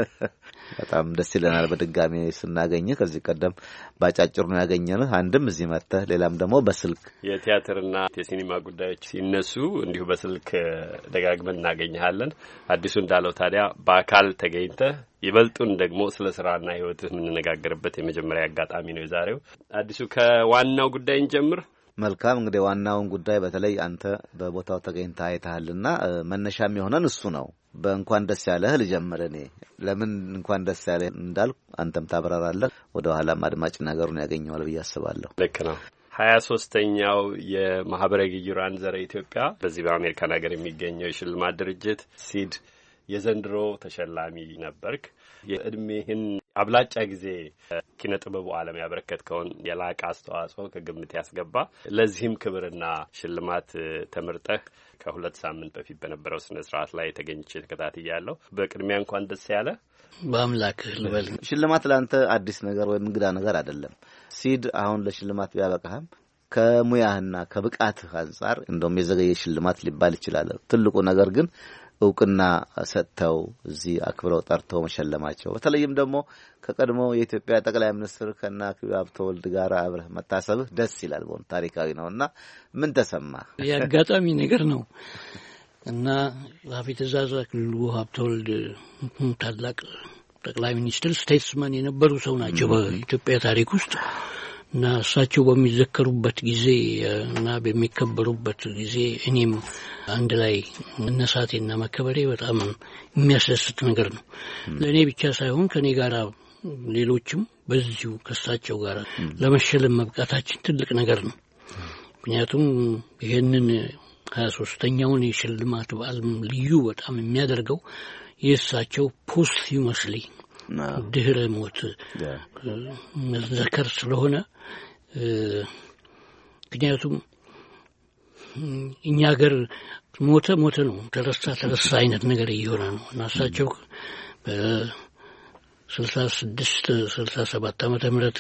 በጣም ደስ ይለናል በድጋሚ ስናገኝ። ከዚህ ቀደም ባጫጭሩ ነው ያገኘንህ። አንድም እዚህ መጥተህ ሌላም ደግሞ በስልክ የቲያትርና የሲኒማ ጉዳዮች ሲነሱ እንዲሁ በስልክ ደጋግመን እናገኝሃለን። አዲሱ እንዳለው ታዲያ በአካል ተገኝተህ ይበልጡን ደግሞ ስለ ስራና ህይወትህ የምንነጋገርበት የመጀመሪያ አጋጣሚ ነው የዛሬው። አዲሱ ከዋናው ጉዳይ እንጀምር። መልካም እንግዲህ ዋናውን ጉዳይ በተለይ አንተ በቦታው ተገኝተህ አይተሃልና መነሻም የሆነን እሱ ነው። በእንኳን ደስ ያለህ ልጀምር። እኔ ለምን እንኳን ደስ ያለህ እንዳልኩ አንተም ታብራራለህ። ወደ ኋላም አድማጭ ነገሩን ያገኘዋል ብዬ አስባለሁ። ልክ ነው። ሀያ ሶስተኛው የማህበረ ግዩራን ዘረ ኢትዮጵያ በዚህ በአሜሪካን ሀገር የሚገኘው የሽልማት ድርጅት ሲድ የዘንድሮ ተሸላሚ ነበርክ። የእድሜህን አብላጫ ጊዜ ኪነ ጥበቡ ዓለም ያበረከትከውን የላቀ አስተዋጽኦ ከግምት ያስገባ ለዚህም ክብርና ሽልማት ተመርጠህ ከሁለት ሳምንት በፊት በነበረው ስነ ስርዓት ላይ ተገኝቼ ተከታትያለሁ። በቅድሚያ እንኳን ደስ ያለ። በአምላክህ ልበል። ሽልማት ለአንተ አዲስ ነገር ወይም እንግዳ ነገር አይደለም። ሲድ አሁን ለሽልማት ቢያበቃህም ከሙያህና ከብቃትህ አንጻር እንደውም የዘገየ ሽልማት ሊባል ይችላል። ትልቁ ነገር ግን እውቅና ሰጥተው እዚህ አክብረው ጠርተው መሸለማቸው፣ በተለይም ደግሞ ከቀድሞ የኢትዮጵያ ጠቅላይ ሚኒስትር ከና አክሊሉ ሀብተወልድ ጋር አብረህ መታሰብህ ደስ ይላል። በእውነት ታሪካዊ ነውና ምን ተሰማህ? ያጋጣሚ ነገር ነው እና ጸሐፊ ትእዛዝ አክሊሉ ሀብተወልድ ታላቅ ጠቅላይ ሚኒስትር ስቴትስማን የነበሩ ሰው ናቸው በኢትዮጵያ ታሪክ ውስጥ እና እሳቸው በሚዘከሩበት ጊዜ እና በሚከበሩበት ጊዜ እኔም አንድ ላይ መነሳቴና መከበሬ በጣም የሚያስደስት ነገር ነው። ለእኔ ብቻ ሳይሆን ከኔ ጋር ሌሎችም በዚሁ ከእሳቸው ጋር ለመሸለም መብቃታችን ትልቅ ነገር ነው። ምክንያቱም ይሄንን ሀያ ሶስተኛውን የሽልማት በዓል ልዩ በጣም የሚያደርገው የእሳቸው ፖስትሁመስሊ ድህረ ሞት መዘከር ስለሆነ ምክንያቱም እኛ ሀገር ሞተ ሞተ ነው፣ ተረሳ ተረሳ አይነት ነገር እየሆነ ነው እና እሳቸው በስልሳ ስድስት ስልሳ ሰባት ዓመተ ምህረት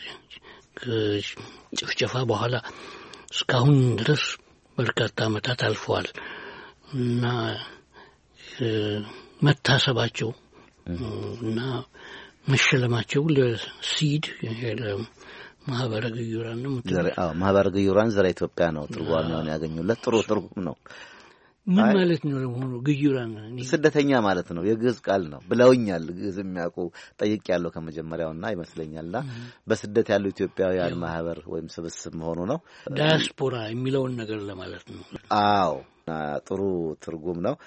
ጭፍጨፋ በኋላ እስካሁን ድረስ በርካታ ዓመታት አልፈዋል እና መታሰባቸው እና መሸለማቸው ለሲድ ማህበረ ግዩራን ነው። አዎ ማህበረ ግዩራን ዘረ ኢትዮጵያ ነው ትርጓሜውን ያገኙለት። ጥሩ ትርጉም ነው። ምን ማለት ነው ለሆነ ግዩራን? ስደተኛ ማለት ነው። የግዕዝ ቃል ነው ብለውኛል። ግዕዝ የሚያውቁ ጠይቄያለሁ ከመጀመሪያውና ይመስለኛልና በስደት ያሉ ኢትዮጵያውያን ማህበር ወይም ስብስብ መሆኑ ነው። ዳያስፖራ የሚለውን ነገር ለማለት ነው። አዎ ጥሩ ትርጉም ነው።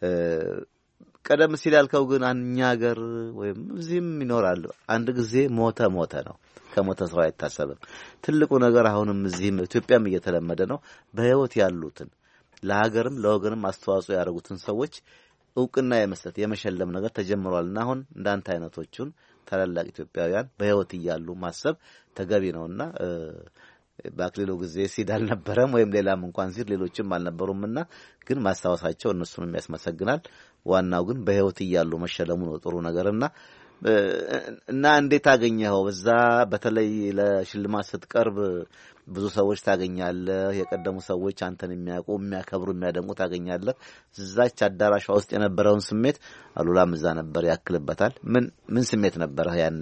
ቀደም ሲል ያልከው ግን እኛ ሀገር ወይም እዚህም ይኖራሉ። አንድ ጊዜ ሞተ ሞተ ነው። ከሞተ ሰው አይታሰብም። ትልቁ ነገር አሁንም እዚህም ኢትዮጵያም እየተለመደ ነው። በህይወት ያሉትን ለሀገርም ለወገንም አስተዋጽኦ ያደረጉትን ሰዎች እውቅና የመስጠት የመሸለም ነገር ተጀምሯልና አሁን እንዳንተ አይነቶቹን ታላላቅ ኢትዮጵያውያን በህይወት እያሉ ማሰብ ተገቢ ነውና በአክሊሉ ጊዜ ሲድ አልነበረም ወይም ሌላም እንኳን ሲል ሌሎችም አልነበሩምና ግን ማስታወሳቸው እነሱንም ያስመሰግናል። ዋናው ግን በህይወት እያሉ መሸለሙ ነው ጥሩ ነገርና እና እንዴት አገኘኸው? በዛ በተለይ ለሽልማት ስትቀርብ ብዙ ሰዎች ታገኛለህ። የቀደሙ ሰዎች አንተን የሚያውቁ የሚያከብሩ የሚያደንቁ ታገኛለህ። እዛች አዳራሿ ውስጥ የነበረውን ስሜት አሉላም እዛ ነበር ያክልበታል። ምን ምን ስሜት ነበረህ ያኔ?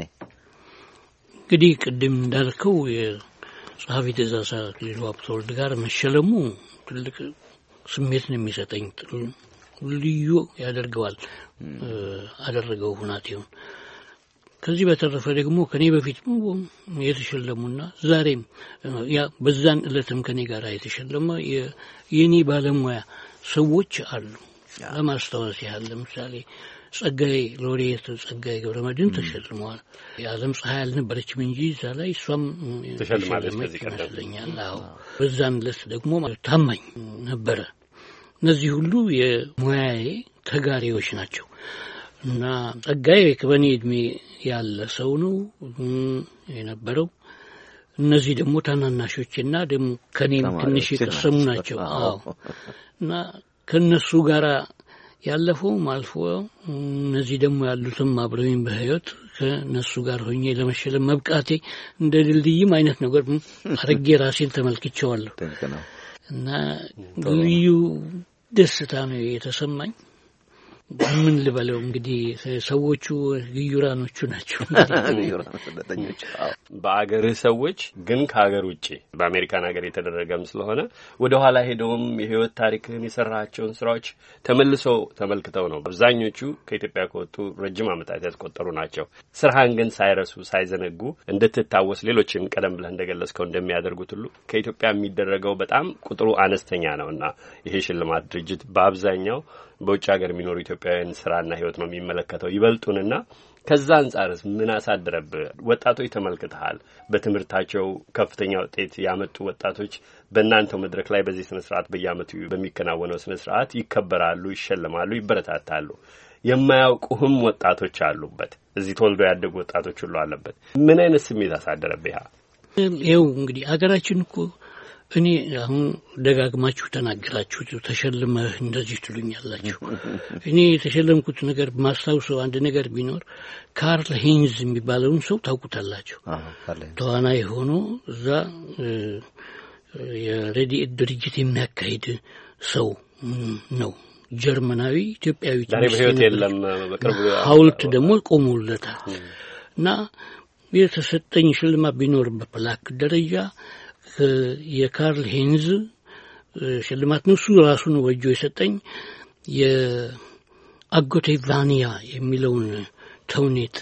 እንግዲህ ቅድም እንዳልከው የጸሐፊ ትእዛዝ አክሊሉ ሀብተወልድ ጋር መሸለሙ ትልቅ ስሜት ነው የሚሰጠኝ። ልዩ ያደርገዋል አደረገው ሁናቴውን። ከዚህ በተረፈ ደግሞ ከኔ በፊት የተሸለሙና ዛሬም ያ በዛን ዕለትም ከኔ ጋር የተሸለመ የኔ ባለሙያ ሰዎች አሉ። ለማስታወስ ያህል ለምሳሌ ጸጋዬ ሎሬት ጸጋዬ ገብረመድህን ተሸልመዋል። የዓለም ፀሐይ አልነበረችም እንጂ እዛ ላይ እሷም ተሸልማለች ከዚህ ቀደም። አዎ በዛን ዕለት ደግሞ ታማኝ ነበረ። እነዚህ ሁሉ የሙያዬ ተጋሪዎች ናቸው እና ጸጋዬ ከበኔ እድሜ ያለ ሰው ነው የነበረው። እነዚህ ደግሞ ታናናሾችና ደግሞ ከኔም ትንሽ የቀሰሙ ናቸው። አዎ እና ከነሱ ጋራ ያለፈው ማልፎ እነዚህ ደግሞ ያሉትም አብረውኝ በህይወት ከነሱ ጋር ሆኜ ለመሸለም መብቃቴ እንደ ድልድይም አይነት ነገር አድርጌ ራሴን ተመልክቼዋለሁ እና ልዩ ደስታ ነው የተሰማኝ። ምን ልበለው እንግዲህ ሰዎቹ ግዩራኖቹ ናቸው። ግዩራኖች በአገር ሰዎች ግን ከሀገር ውጪ በአሜሪካን ሀገር የተደረገም ስለሆነ ወደ ኋላ ሄደውም የህይወት ታሪክን የሰራቸውን ስራዎች ተመልሰው ተመልክተው ነው። አብዛኞቹ ከኢትዮጵያ ከወጡ ረጅም ዓመታት ያስቆጠሩ ናቸው። ስራህን ግን ሳይረሱ ሳይዘነጉ እንድትታወስ ሌሎችን ቀደም ብለህ እንደገለጽከው እንደሚያደርጉት ሁሉ ከኢትዮጵያ የሚደረገው በጣም ቁጥሩ አነስተኛ ነውና ይሄ ሽልማት ድርጅት በአብዛኛው በውጭ ሀገር የሚኖሩ ኢትዮጵያውያን ስራና ህይወት ነው የሚመለከተው ይበልጡንና ከዛ አንጻርስ ምን አሳደረብህ? ወጣቶች ተመልክተሃል። በትምህርታቸው ከፍተኛ ውጤት ያመጡ ወጣቶች በእናንተው መድረክ ላይ በዚህ ስነ ስርዓት በየዓመቱ በሚከናወነው ስነ ስርዓት ይከበራሉ፣ ይሸለማሉ፣ ይበረታታሉ። የማያውቁህም ወጣቶች አሉበት። እዚህ ተወልዶ ያደጉ ወጣቶች ሁሉ አለበት። ምን አይነት ስሜት አሳደረብህ? ይኸው እንግዲህ አገራችን እኮ እኔ አሁን ደጋግማችሁ ተናገራችሁ ተሸልመህ እንደዚህ ትሉኛላችሁ። እኔ የተሸለምኩት ነገር ማስታውሰው አንድ ነገር ቢኖር ካርል ሄንዝ የሚባለውን ሰው ታውቁታላችሁ። ተዋናይ ሆኖ እዛ የሬዲዮ ድርጅት የሚያካሂድ ሰው ነው። ጀርመናዊ ኢትዮጵያዊ ዛሬ በህይወት የለም። በቅርቡ ሐውልት ደግሞ ቆሞለታል እና የተሰጠኝ ሽልማት ቢኖር በፕላክ ደረጃ የካርል ሄንዝ ሽልማት ነው። እሱ ራሱ ነው ወጆ የሰጠኝ የአጎቴ ቫኒያ የሚለውን ተውኔት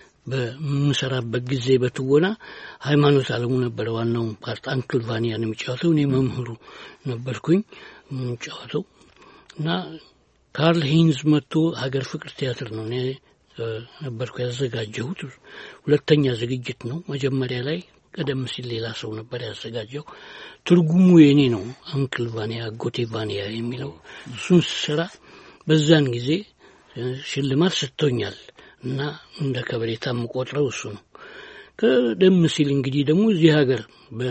በምሰራበት ጊዜ በትወና ሃይማኖት አለሙ ነበር ዋናው ፓርት። አንክል ቫኒያ ነው የሚጫወተው፣ እኔ መምህሩ ነበርኩኝ የምጫወተው እና ካርል ሄንዝ መጥቶ ሀገር ፍቅር ቲያትር ነው እኔ ነበርኩ ያዘጋጀሁት። ሁለተኛ ዝግጅት ነው። መጀመሪያ ላይ ቀደም ሲል ሌላ ሰው ነበር ያዘጋጀው። ትርጉሙ የኔ ነው፣ አንክል ቫኒያ አጎቴ ቫኒያ የሚለው እሱን ስራ በዛን ጊዜ ሽልማት ሰጥቶኛል እና እንደ ከበሬታ የምቆጥረው እሱ ነው። ቀደም ሲል እንግዲህ ደግሞ እዚህ ሀገር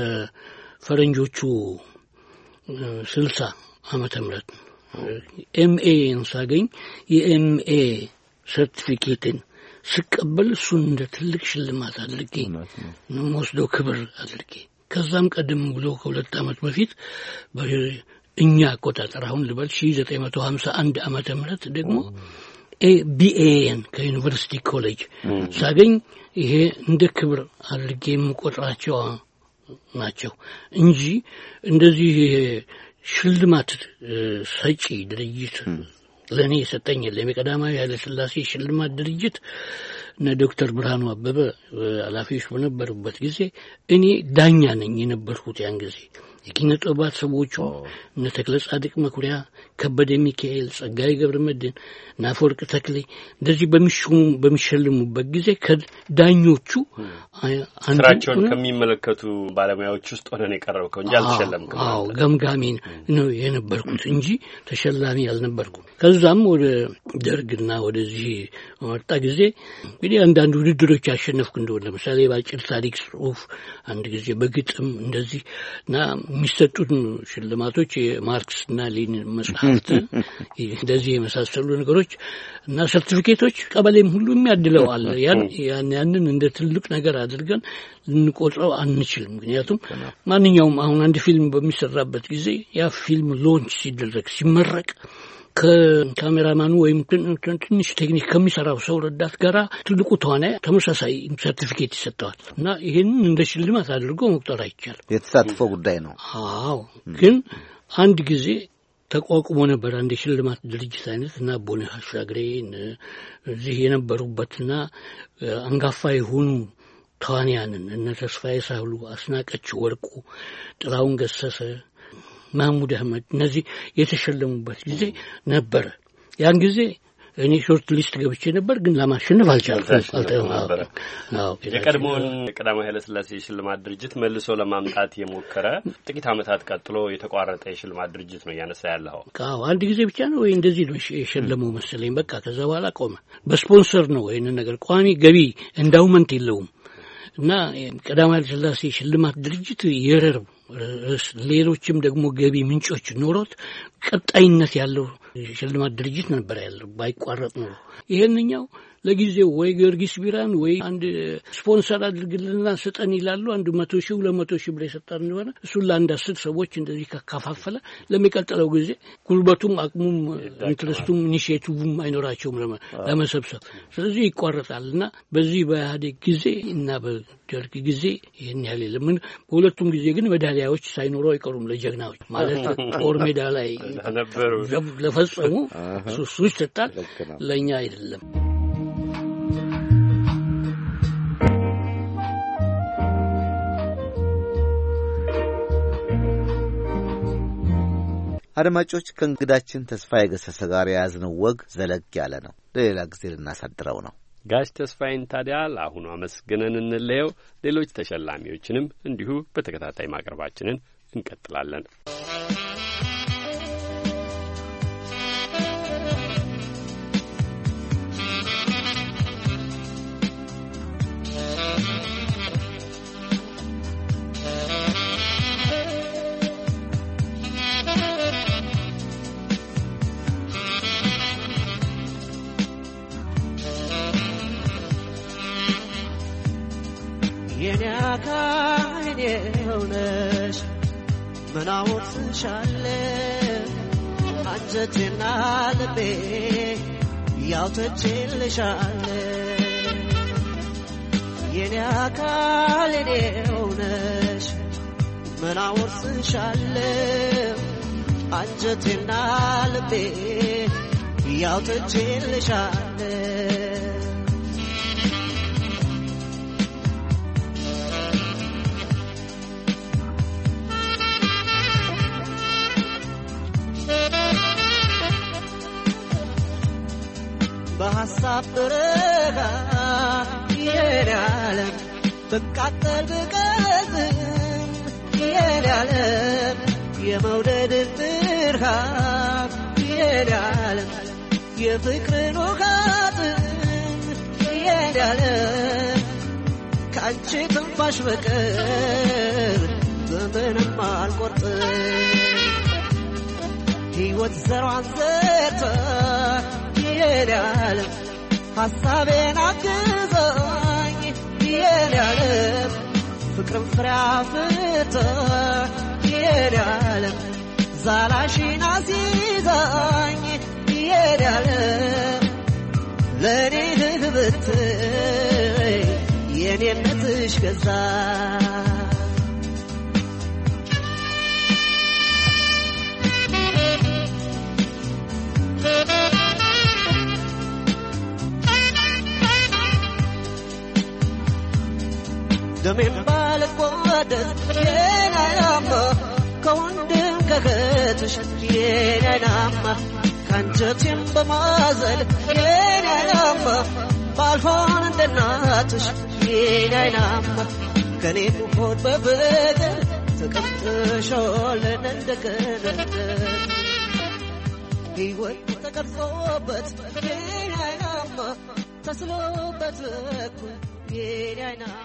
በፈረንጆቹ ስልሳ ዓመተ ምህረት ኤምኤን ሳገኝ የኤምኤ ሰርቲፊኬትን ስቀበል እሱን እንደ ትልቅ ሽልማት አድርጌ ነው ወስዶ ክብር አድርጌ ከዛም ቀደም ብሎ ከሁለት ዓመት በፊት በእኛ አቆጣጠር አሁን ልበል ሺህ ዘጠኝ መቶ ሀምሳ አንድ ዓመተ ምህረት ደግሞ ኤቢኤን ከዩኒቨርሲቲ ኮሌጅ ሳገኝ ይሄ እንደ ክብር አድርጌ የምቆጥራቸው ናቸው እንጂ እንደዚህ ሽልማት ሰጪ ድርጅት ለኔ ሰጠኝ የለም። የቀዳማዊ ኃይለ ሥላሴ ሽልማት ድርጅት እና ዶክተር ብርሃኑ አበበ ኃላፊዎች በነበሩበት ጊዜ እኔ ዳኛ ነኝ የነበርኩት ያን ጊዜ። የኪነ ጥበባት ሰዎቹ እነ ተክለ ጻድቅ መኩሪያ፣ ከበደ ሚካኤል፣ ጸጋዬ ገብረመድህን፣ ናፈወርቅ ተክሌ እንደዚህ በሚሾሙ በሚሸልሙበት ጊዜ ከዳኞቹ ስራቸውን ከሚመለከቱ ባለሙያዎች ውስጥ ሆነን የቀረብከው እንጂ አልተሸለምክም። አዎ ገምጋሚ ነው የነበርኩት እንጂ ተሸላሚ አልነበርኩም። ከዛም ወደ ደርግና ወደዚህ ወጣ ጊዜ እንግዲህ አንዳንድ ውድድሮች ያሸነፍኩ እንደሆነ ለምሳሌ ባጭር ታሪክ ጽሑፍ አንድ ጊዜ በግጥም እንደዚህ እና የሚሰጡት ሽልማቶች የማርክስና ሌኒን መጽሐፍት እንደዚህ የመሳሰሉ ነገሮች እና ሰርቲፊኬቶች ቀበሌም ሁሉ የሚያድለው አለ። ያን ያንን እንደ ትልቅ ነገር አድርገን ልንቆጥረው አንችልም። ምክንያቱም ማንኛውም አሁን አንድ ፊልም በሚሰራበት ጊዜ ያ ፊልም ሎንች ሲደረግ ሲመረቅ ከካሜራማኑ ወይም ትንሽ ቴክኒክ ከሚሰራው ሰው ረዳት ጋራ ትልቁ ተዋናይ ተመሳሳይ ሰርቲፊኬት ይሰጠዋል እና ይሄንን እንደ ሽልማት አድርጎ መቁጠር አይቻልም። የተሳትፎ ጉዳይ ነው። አዎ ግን አንድ ጊዜ ተቋቁሞ ነበር አንድ ሽልማት ድርጅት አይነት እና ቦኔ አሻግሬ እዚህ የነበሩበትና አንጋፋ የሆኑ ተዋንያንን እነ ተስፋዬ ሳህሉ፣ አስናቀች ወርቁ፣ ጥላውን ገሰሰ፣ ማህሙድ አህመድ እነዚህ የተሸለሙበት ጊዜ ነበር። ያን ጊዜ እኔ ሾርት ሊስት ገብቼ ነበር ግን ለማሸነፍ አልቻልኩም። አዎ የቀድሞውን የቀዳማዊ ኃይለ ሥላሴ ሽልማት ድርጅት መልሶ ለማምጣት የሞከረ ጥቂት ዓመታት ቀጥሎ የተቋረጠ የሽልማት ድርጅት ነው ያነሳ ያለው። አዎ አንድ ጊዜ ብቻ ነው ወይ እንደዚህ ነው የሸለመው መሰለኝ። በቃ ከዛ በኋላ ቆመ። በስፖንሰር ነው ይሄን ነገር ቋሚ ገቢ እንዳውመንት የለውም እና ቀዳማዊ ኃይለ ሥላሴ ሽልማት ድርጅት የረር ሌሎችም ደግሞ ገቢ ምንጮች ኖሮት ቀጣይነት ያለው ሽልማት ድርጅት ነበር ያለው ባይቋረጥ ነው። ይሄንኛው ለጊዜው ወይ ጊዮርጊስ ቢራን ወይ አንድ ስፖንሰር አድርግልና ስጠን ይላሉ። አንድ መቶ ሺህ ሁለት መቶ ሺህ ብር ሰጣን እንደሆነ እሱን ለአንድ አስር ሰዎች እንደዚህ ከካፋፈለ ለሚቀጥለው ጊዜ ጉልበቱም አቅሙም ኢንትረስቱም ኢኒሺዬቲቭም አይኖራቸውም ለመሰብሰብ። ስለዚህ ይቋረጣልና በዚህ በኢህአዴግ ጊዜ እና በደርግ ጊዜ ይሄን ያህል የለም። በሁለቱም ጊዜ ግን ሜዳሊያዎች ሳይኖሩ አይቀሩም ለጀግናዎች ማለት ጦር ሜዳ ላይ ለፈጸሙ ሱሱ ይሰጣል፣ ለኛ አይደለም። አድማጮች ከእንግዳችን ተስፋዬ ገሰሰ ጋር የያዝነው ወግ ዘለግ ያለ ነው። ለሌላ ጊዜ ልናሳድረው ነው። ጋሽ ተስፋዬን ታዲያ ለአሁኑ አመስግነን እንለየው። ሌሎች ተሸላሚዎችንም እንዲሁ በተከታታይ ማቅረባችንን እንቀጥላለን። ሆነሽ ምናወትሻለ አንጀቴና ልቤ ያውተችልሻለ የኔ አካል የኔ ሆነሽ ምናወትሻለ አንጀቴና ልቤ ያውተችልሻለ በሐሳብ በረጋ የኔዓለም በቃጠል በቀዝም የኔዓለም የመውደድ ብርሃን የኔዓለም የፍቅርን ውሃጥም የኔዓለም ከአንቺ ትንፋሽ በቀር በምንም አልቆርጥም ሕይወት ዘሯን ዘርታ የኔዓለም ሐሳቤን አግዛኝ የኔዓለም ፍቅርን ፍሬ አፍርታ የኔዓለም ዛላሽን አስይዛኝ የኔዓለም ለእኔ ህብት የኔነትሽ ገዛ ደሜን ባልቋደስ የኔናማ ከወንድም ከእህትሽ የኔናማ ከአንጀቴም በማዘል የኔናማ ባልሆን እንደ እናትሽ የኔናማ ከኔ ሆድ በፍቅር ተቀምጥሾልን እንደ ገነት ሕይወት ተቀርጾበት የኔናማ ተስሎበት እኩል የኔናማ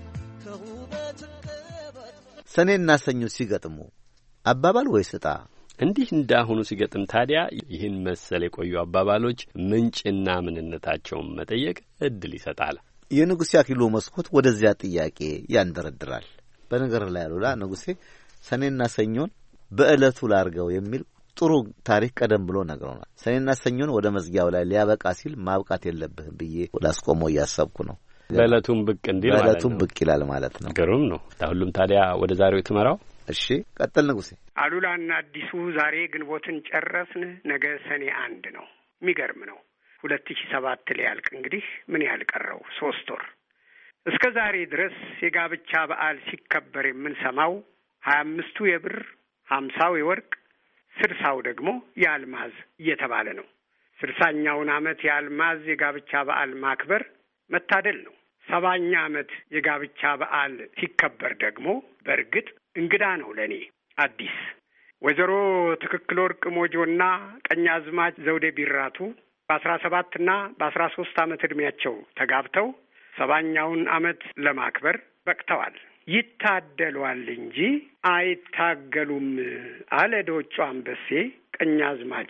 ሰኔና ሰኞ ሲገጥሙ አባባል ወይስ ዕጣ? እንዲህ እንዳሁኑ ሲገጥም ታዲያ ይህን መሰል የቆዩ አባባሎች ምንጭና ምንነታቸውን መጠየቅ እድል ይሰጣል። የንጉሴ አክሊሉ መስኮት ወደዚያ ጥያቄ ያንደረድራል። በነገር ላይ አሉላ ንጉሴ ሰኔና ሰኞን በእለቱ ላርገው የሚል ጥሩ ታሪክ ቀደም ብሎ ነግሮናል። ሰኔና ሰኞን ወደ መዝጊያው ላይ ሊያበቃ ሲል ማብቃት የለብህም ብዬ ላስቆመው እያሰብኩ ነው። በእለቱም ብቅ እንዲል ማለት ነው። በእለቱም ብቅ ይላል ማለት ነው። ግሩም ነው። ሁሉም ታዲያ ወደ ዛሬው ትመራው። እሺ ቀጥል ንጉሴ። አሉላና አዲሱ ዛሬ ግንቦትን ጨረስን፣ ነገ ሰኔ አንድ ነው። የሚገርም ነው። ሁለት ሺህ ሰባት ሊያልቅ እንግዲህ ምን ያህል ቀረው? ሶስት ወር። እስከ ዛሬ ድረስ የጋብቻ በዓል ሲከበር የምንሰማው ሀያ አምስቱ የብር ሀምሳው የወርቅ ስልሳው ደግሞ የአልማዝ እየተባለ ነው። ስልሳኛውን ዓመት የአልማዝ የጋብቻ በዓል ማክበር መታደል ነው። ሰባኛ ዓመት የጋብቻ በዓል ሲከበር ደግሞ በእርግጥ እንግዳ ነው ለኔ አዲስ። ወይዘሮ ትክክል ወርቅ ሞጆና ቀኛዝማች ዘውዴ ቢራቱ በአስራ ሰባት እና በአስራ ሶስት ዓመት ዕድሜያቸው ተጋብተው ሰባኛውን ዓመት ለማክበር በቅተዋል። ይታደሏል እንጂ አይታገሉም አለ ዶጮ አንበሴ ቀኛዝማች።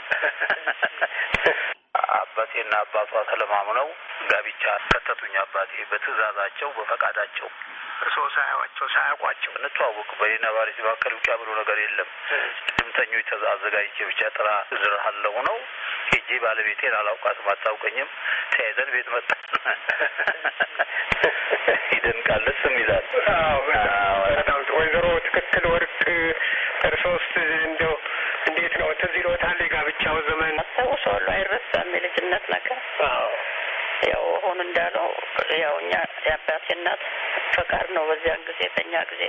አባቴና አባቷ ተለማምነው ጋብቻ ከተቱኝ። አባቴ በትእዛዛቸው በፈቃዳቸው እርስዎ ሳያዋቸው ሳያውቋቸው እንተዋወቅ በሌና ባሪስ መካከል ብቻ ብሎ ነገር የለም። ድምተኞች ተዘጋጅቼ ብቻ ጥራ እዝርሃለሁ ነው። ሄጄ ባለቤቴን አላውቃትም አታውቀኝም። ተያይዘን ቤት መጣ። ይደንቃል፣ ስም ይላል። አዎ ወይዘሮ ትክክል ወርቅ እርሶስ እንደው እንዴት ነው ትዝ ይሎታል የጋብቻው ዘመን? አስታውሰዋለሁ፣ አይረሳም የልጅነት ነገር። አዎ ያው ሆን እንዳለው ያው እኛ የአባቴ እናት ፈቃድ ነው በዚያን ጊዜ በእኛ ጊዜ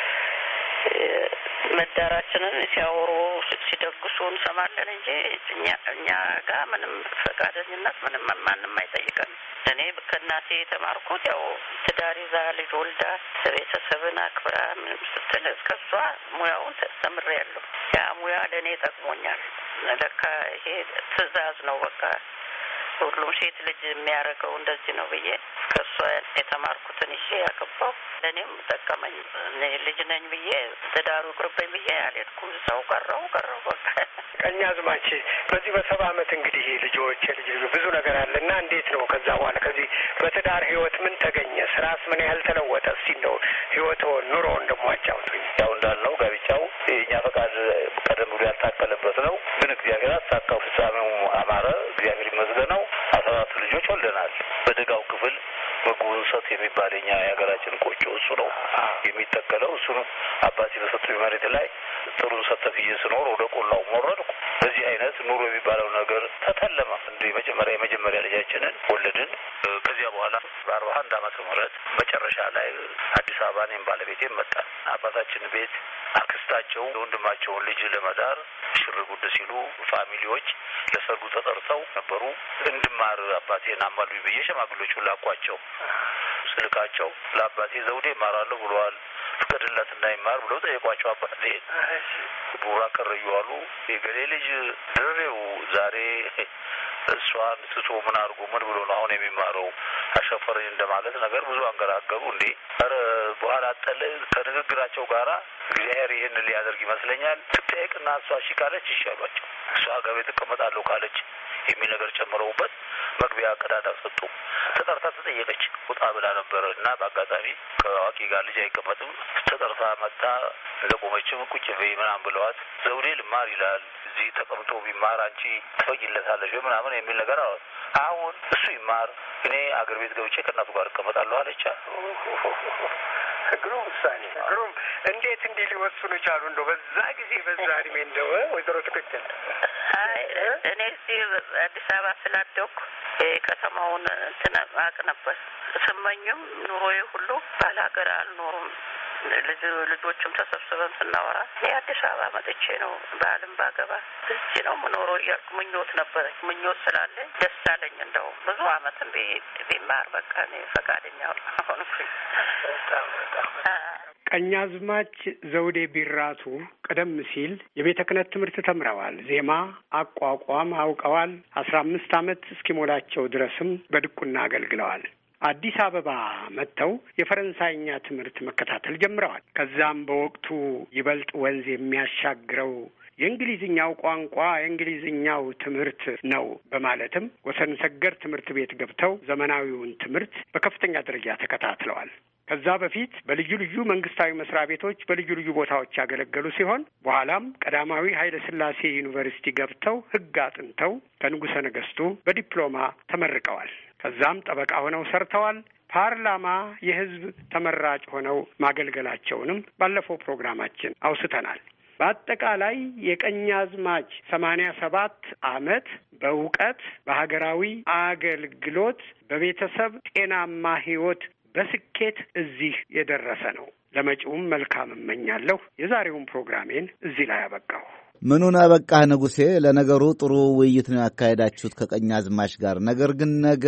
መዳራችንን ሲያወሩ ሲደግሱ እንሰማለን እንጂ እኛ እኛ ጋር ምንም ፈቃደኝነት ምንም ማንም አይጠይቀንም። እኔ ከእናቴ የተማርኩት ያው ትዳር ይዛ ልጅ ወልዳ ቤተሰብን አክብራ ምንም ስትል እስከሷ ሙያውን ተምሬያለሁ። ያ ሙያ ለእኔ ጠቅሞኛል። ለካ ይሄ ትእዛዝ ነው በቃ ሁሉም ሴት ልጅ የሚያደርገው እንደዚህ ነው ብዬ ከሷ የተማርኩትን ይዤ ያገባው ለእኔም ጠቀመኝ። ልጅ ነኝ ብዬ ትዳሩ ቅርበኝ ብዬ አልሄድኩም። ሰው ቀረው ቀረው በቃ። ቀኛዝማች በዚህ በሰባ ዓመት እንግዲህ ልጆች ልጅ ብዙ ነገር አለና እንዴት ነው ከዛ በኋላ ከዚህ በትዳር ህይወት ምን ተገኘ? ስራስ ምን ያህል ተለወጠ? እስቲ እንደው ህይወትዎን ኑሮውን ደግሞ አጫውቱኝ። ያው እንዳልነው ጋብቻው የእኛ ፈቃድ ቀደም ብሎ ያልታከለበት ነው። ግን እግዚአብሔር አሳካው፣ ፍጻሜው አማረ። እግዚአብሔር ይመስገነው። አስራ አራት ልጆች ወልደናል። በደጋው ክፍል በጉንሰት የሚባል የኛ የሀገራችን ቆጮ እሱ ነው የሚተከለው። እሱ ነው አባቴ በሰጡኝ መሬት ላይ ጥሩን ሰተፍዬ ስኖር ወደ ቆላው ወረድኩ። በዚህ አይነት ኑሮ የሚባለው ነገር ተተለመ። እንደ መጀመሪያ የመጀመሪያ ልጃችንን ወለድን። ከዚያ በኋላ በአርባ አንድ ዓመተ ምህረት መጨረሻ ላይ አዲስ አበባ እኔም ባለቤቴም መጣን። አባታችን ቤት አክስታቸው የወንድማቸውን ልጅ ለመዳር ሽር ጉድ ሲሉ ፋሚሊዎች ለሰርጉ ተጠርተው ነበሩ። እንድማር አባቴን አማሉኝ ብዬ ሸማግሎቹን ላኳቸው። ስልካቸው ለአባቴ ዘውዴ ይማራለሁ ብለዋል፣ ፍቀድላት እንዳይማር ብለው ጠየቋቸው። አባቴ ቡራ ቀረዩ አሉ። የገሌ ልጅ ድሬው ዛሬ እሷን ስቶ ምን አድርጎ ምን ብሎ ነው አሁን የሚማረው? አሸፈረኝ እንደማለት ነገር ብዙ አንገራገሩ። እንዴ ኧረ በኋላ ጠለ ከንግግራቸው ጋራ እግዚአብሔር ይህን ሊያደርግ ይመስለኛል። ትጠየቅና እሷ እሺ ካለች ይሻሏቸው፣ እሷ ገቤ ትቀመጣለሁ ካለች የሚል ነገር ጨምረውበት መግቢያ ቀዳዳ ሰጡ። ተጠርታ ተጠየቀች። ቁጣ ብላ ነበረ እና በአጋጣሚ ከአዋቂ ጋር ልጅ አይቀመጥም። ተጠርታ መጣ። ለቆመችም ቁጭ በይ ምናምን ብለዋት ዘውዴ ልማር ይላል እዚህ ተቀምጦ ቢማር አንቺ ትፈይለታለሽ ምናምን የሚል ነገር አወ አሁን እሱ ይማር እኔ አገር ቤት ገብቼ ከእናቱ ጋር እቀመጣለሁ አለቻ። ግሩም ውሳኔ ግሩም። እንዴት እንዲህ ሊወስኑ ቻሉ? እንደው በዛ ጊዜ በዛ እድሜ እንደው ወይዘሮ ትክክል። አይ እኔ እዚህ አዲስ አበባ ስላደኩ ከተማውን እንትን አቅ ነበር። ስመኝም ኑሮዬ ሁሉ ባላገር አልኖሩም። ልጅ ልጆችም ተሰብስበን ስናወራ የአዲስ አበባ መጥቼ ነው ባልም ባገባ እዚህ ነው የምኖረው እያልኩ ምኞት ነበረኝ። ምኞት ስላለኝ ደስ አለኝ። እንደው ብዙ አመትም ቢማር በቃ እኔ ፈቃደኛ ሆንኩኝ። ቀኛዝማች ዘውዴ ቢራቱ ቀደም ሲል የቤተ ክህነት ትምህርት ተምረዋል። ዜማ አቋቋም አውቀዋል። አስራ አምስት አመት እስኪሞላቸው ድረስም በድቁና አገልግለዋል። አዲስ አበባ መጥተው የፈረንሳይኛ ትምህርት መከታተል ጀምረዋል። ከዛም በወቅቱ ይበልጥ ወንዝ የሚያሻግረው የእንግሊዝኛው ቋንቋ የእንግሊዝኛው ትምህርት ነው በማለትም ወሰን ሰገር ትምህርት ቤት ገብተው ዘመናዊውን ትምህርት በከፍተኛ ደረጃ ተከታትለዋል። ከዛ በፊት በልዩ ልዩ መንግስታዊ መስሪያ ቤቶች በልዩ ልዩ ቦታዎች ያገለገሉ ሲሆን በኋላም ቀዳማዊ ኃይለ ሥላሴ ዩኒቨርሲቲ ገብተው ሕግ አጥንተው ከንጉሠ ነገሥቱ በዲፕሎማ ተመርቀዋል። ከዛም ጠበቃ ሆነው ሰርተዋል። ፓርላማ የህዝብ ተመራጭ ሆነው ማገልገላቸውንም ባለፈው ፕሮግራማችን አውስተናል። በአጠቃላይ የቀኛዝማች ሰማንያ ሰባት አመት በእውቀት በሀገራዊ አገልግሎት በቤተሰብ ጤናማ ህይወት በስኬት እዚህ የደረሰ ነው። ለመጪውም መልካም እመኛለሁ። የዛሬውን ፕሮግራሜን እዚህ ላይ አበቃሁ። ምኑን አበቃህ ንጉሴ? ለነገሩ ጥሩ ውይይት ነው ያካሄዳችሁት ከቀኛዝማች ጋር። ነገር ግን ነገ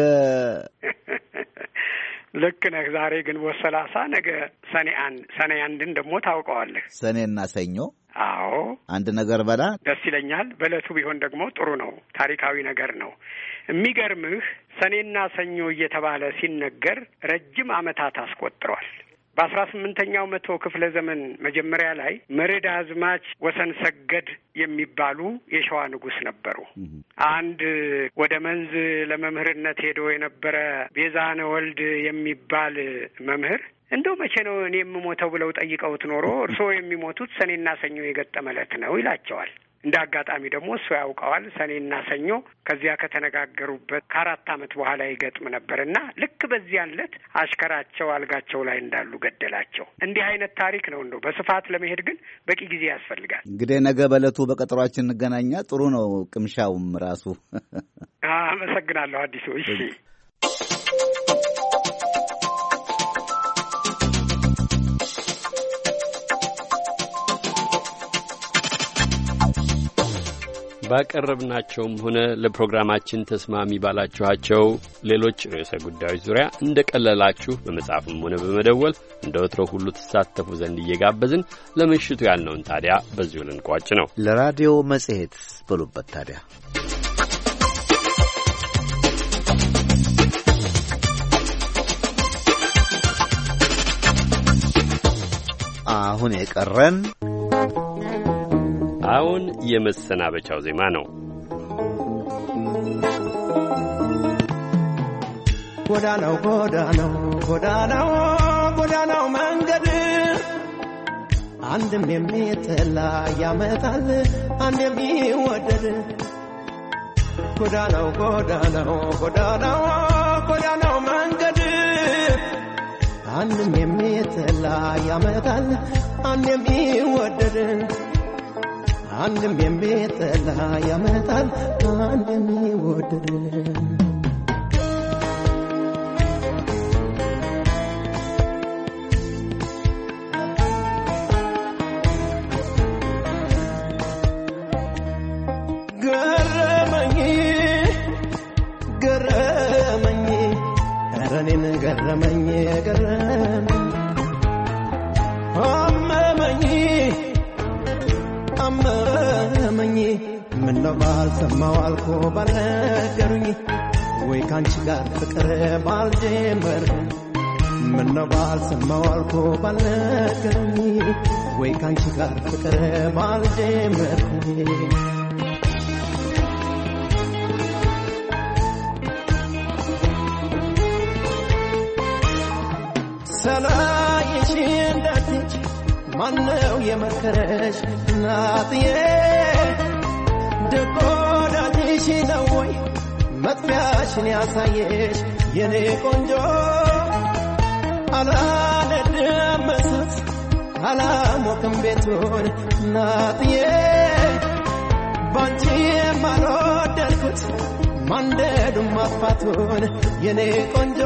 ልክ ነህ። ዛሬ ግንቦት ሰላሳ ነገ ሰኔ አንድ ሰኔ አንድን ደግሞ ታውቀዋለህ። ሰኔና ሰኞ አዎ አንድ ነገር በላ ደስ ይለኛል። በለቱ ቢሆን ደግሞ ጥሩ ነው። ታሪካዊ ነገር ነው። የሚገርምህ ሰኔና ሰኞ እየተባለ ሲነገር ረጅም ዓመታት አስቆጥሯል። በአስራ ስምንተኛው መቶ ክፍለ ዘመን መጀመሪያ ላይ መርድ አዝማች ወሰን ሰገድ የሚባሉ የሸዋ ንጉሥ ነበሩ። አንድ ወደ መንዝ ለመምህርነት ሄዶ የነበረ ቤዛነ ወልድ የሚባል መምህር እንደው መቼ ነው እኔ የምሞተው ብለው ጠይቀውት ኖሮ እርስዎ የሚሞቱት ሰኔና ሰኞ የገጠመ ዕለት ነው ይላቸዋል። እንደ አጋጣሚ ደግሞ እሱ ያውቀዋል። ሰኔና ሰኞ ከዚያ ከተነጋገሩበት ከአራት ዓመት በኋላ ይገጥም ነበርና ልክ በዚያ ዕለት አሽከራቸው አልጋቸው ላይ እንዳሉ ገደላቸው። እንዲህ አይነት ታሪክ ነው። እንደው በስፋት ለመሄድ ግን በቂ ጊዜ ያስፈልጋል። እንግዲህ ነገ በዕለቱ በቀጠሯችን እንገናኛ። ጥሩ ነው ቅምሻውም ራሱ። አመሰግናለሁ አዲሱ። እሺ ባቀረብናቸውም ሆነ ለፕሮግራማችን ተስማሚ ባላችኋቸው ሌሎች ርዕሰ ጉዳዮች ዙሪያ እንደቀለላችሁ በመጻፍም ሆነ በመደወል እንደ ወትሮ ሁሉ ተሳተፉ ዘንድ እየጋበዝን ለምሽቱ ያልነውን ታዲያ በዚሁ ልንቋጭ ነው። ለራዲዮ መጽሔት ብሉበት ታዲያ አሁን የቀረን አሁን የመሰናበቻው ዜማ ነው። ጎዳናው ጎዳናው ጎዳናው ጎዳናው መንገድ አንድም የሚጠላ ያመጣል አንድ የሚወደድ ጎዳናው ጎዳናው ጎዳናው ጎዳናው መንገድ አንድም የሚጠላ ያመጣል አንድ የሚወደድ አንድም የሚጠላ ያመጣል አንድ የሚወደድ ገረመኝ ገረመኝ ኧረ እኔን ገረመኝ ገረመኝ አመመኝ አመመኝ ምነው ባልሰማው አልኮ ባልነገሩኝ ወይ ካንቺ ጋር ፍቅር ባልጀመርኩኝ ምነው ባልሰማው አልኮ ባልነገሩኝ ወይ ካንቺ ጋር ፍቅር ባልጀመርኩኝ ሰላይሽ እንዳትች ማነው የመከረሽ እናትዬ ደጎዳትሽ ነው ወይ መጥፊያሽን ያሳየሽ የኔ ቆንጆ አላነድም እሳት አላሞቅም ቤቱን እናትዬ ባንቺ የማልወደድኩት ማንደዱም ማጥፋቱን የኔ ቆንጆ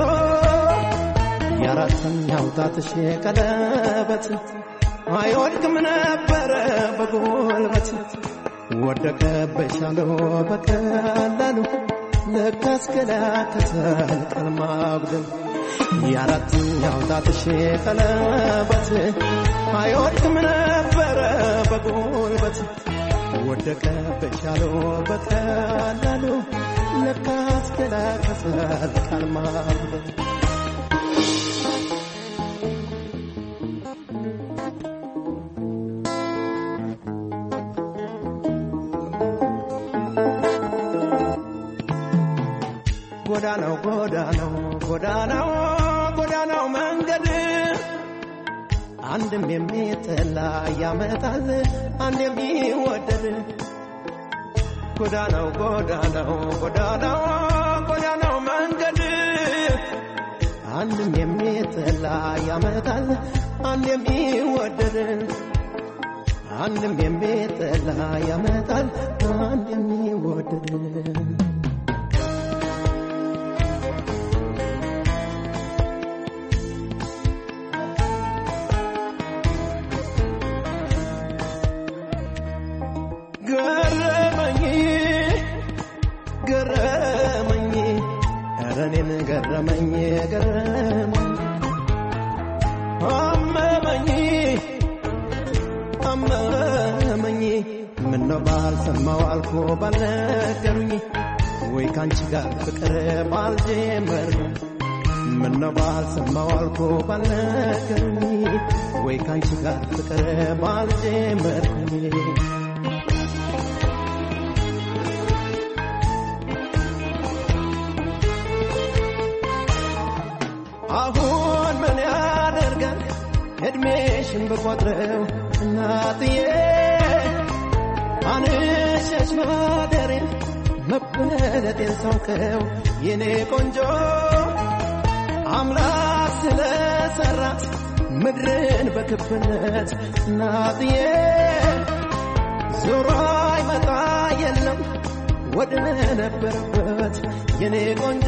የአራተኛው ጣትሽ ቀለበት አይወድቅም ነበረ በጉልበት ወደቀብሻለሁ በቀላሉ ለካስ ከላከተል ቀልማጉደል የአራተኛው ጣትሽ ቀለበት አይወድቅም ነበረ በጉልበት ወደቀብሻለሁ በቀላሉ ለካስ ከላከተል ቀልማጉደል ጎዳናው ጎዳናው ጎዳናው ጎዳናው መንገድ አንድም የሚጠላ ያመጣል አንድ የሚወደድ ጎዳናው ጎዳናው ጎዳናው ጎዳናው መንገድ አንድም የሚጠላ ያመጣል አንድ የሚወደድ አንድም የሚጠላ ያመጣል አንድ የሚወደድ ገረመኝ ገረመኝ ኧረ እኔን ገረመኝ ገረመኝ አመመኝ አመመኝ ምነው ባልሰማው አልኮ ባልነገሩኝ ወይ ካንቺ ጋር ፍቅር ባልጀመርኩ ምነው ባልሰማው አልኮ ባልነገሩኝ ወይ ካንቺ ጋር ፍቅር ባልጀመርኩ አሁን ምን ያደርጋል እድሜሽን በቆጥረው እናትዬ አንሸሽ ማደሬ መበለጤን ሳውቀው የኔ ቆንጆ አምላክ ስለሰራት ምድርን በክብነት እናትዬ ዞሮ አይመጣ የለም ወደ ነበረበት የኔ ቆንጆ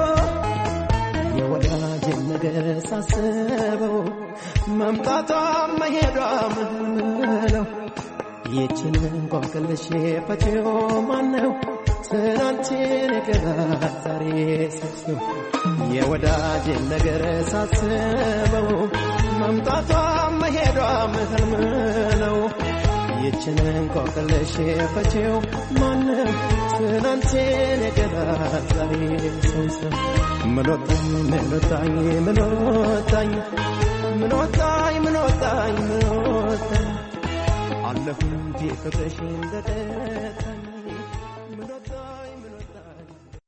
የወዳጅን ነገር ሳስበው መምጣቷም መሄዷም ነው ይችን እንቆቅልሽ ፈቺው ማነው ትናንትን የቀራት ዛሬ ሰው የወዳጅን ነገር ሳስበው መምጣቷም መሄዷም ህልም ነው ይችን እንቆቅልሽ ፈቺው ማነው ትናንትን የቀራት ዛሬ ሰው ምኖታኝ ምኖታኝ ምኖታኝ ምኖታኝ ምኖታኝ ምኖታኝ አለሁኝ ፍቅርሽ እንደደታኝ ምኖታኝ ምኖታኝ።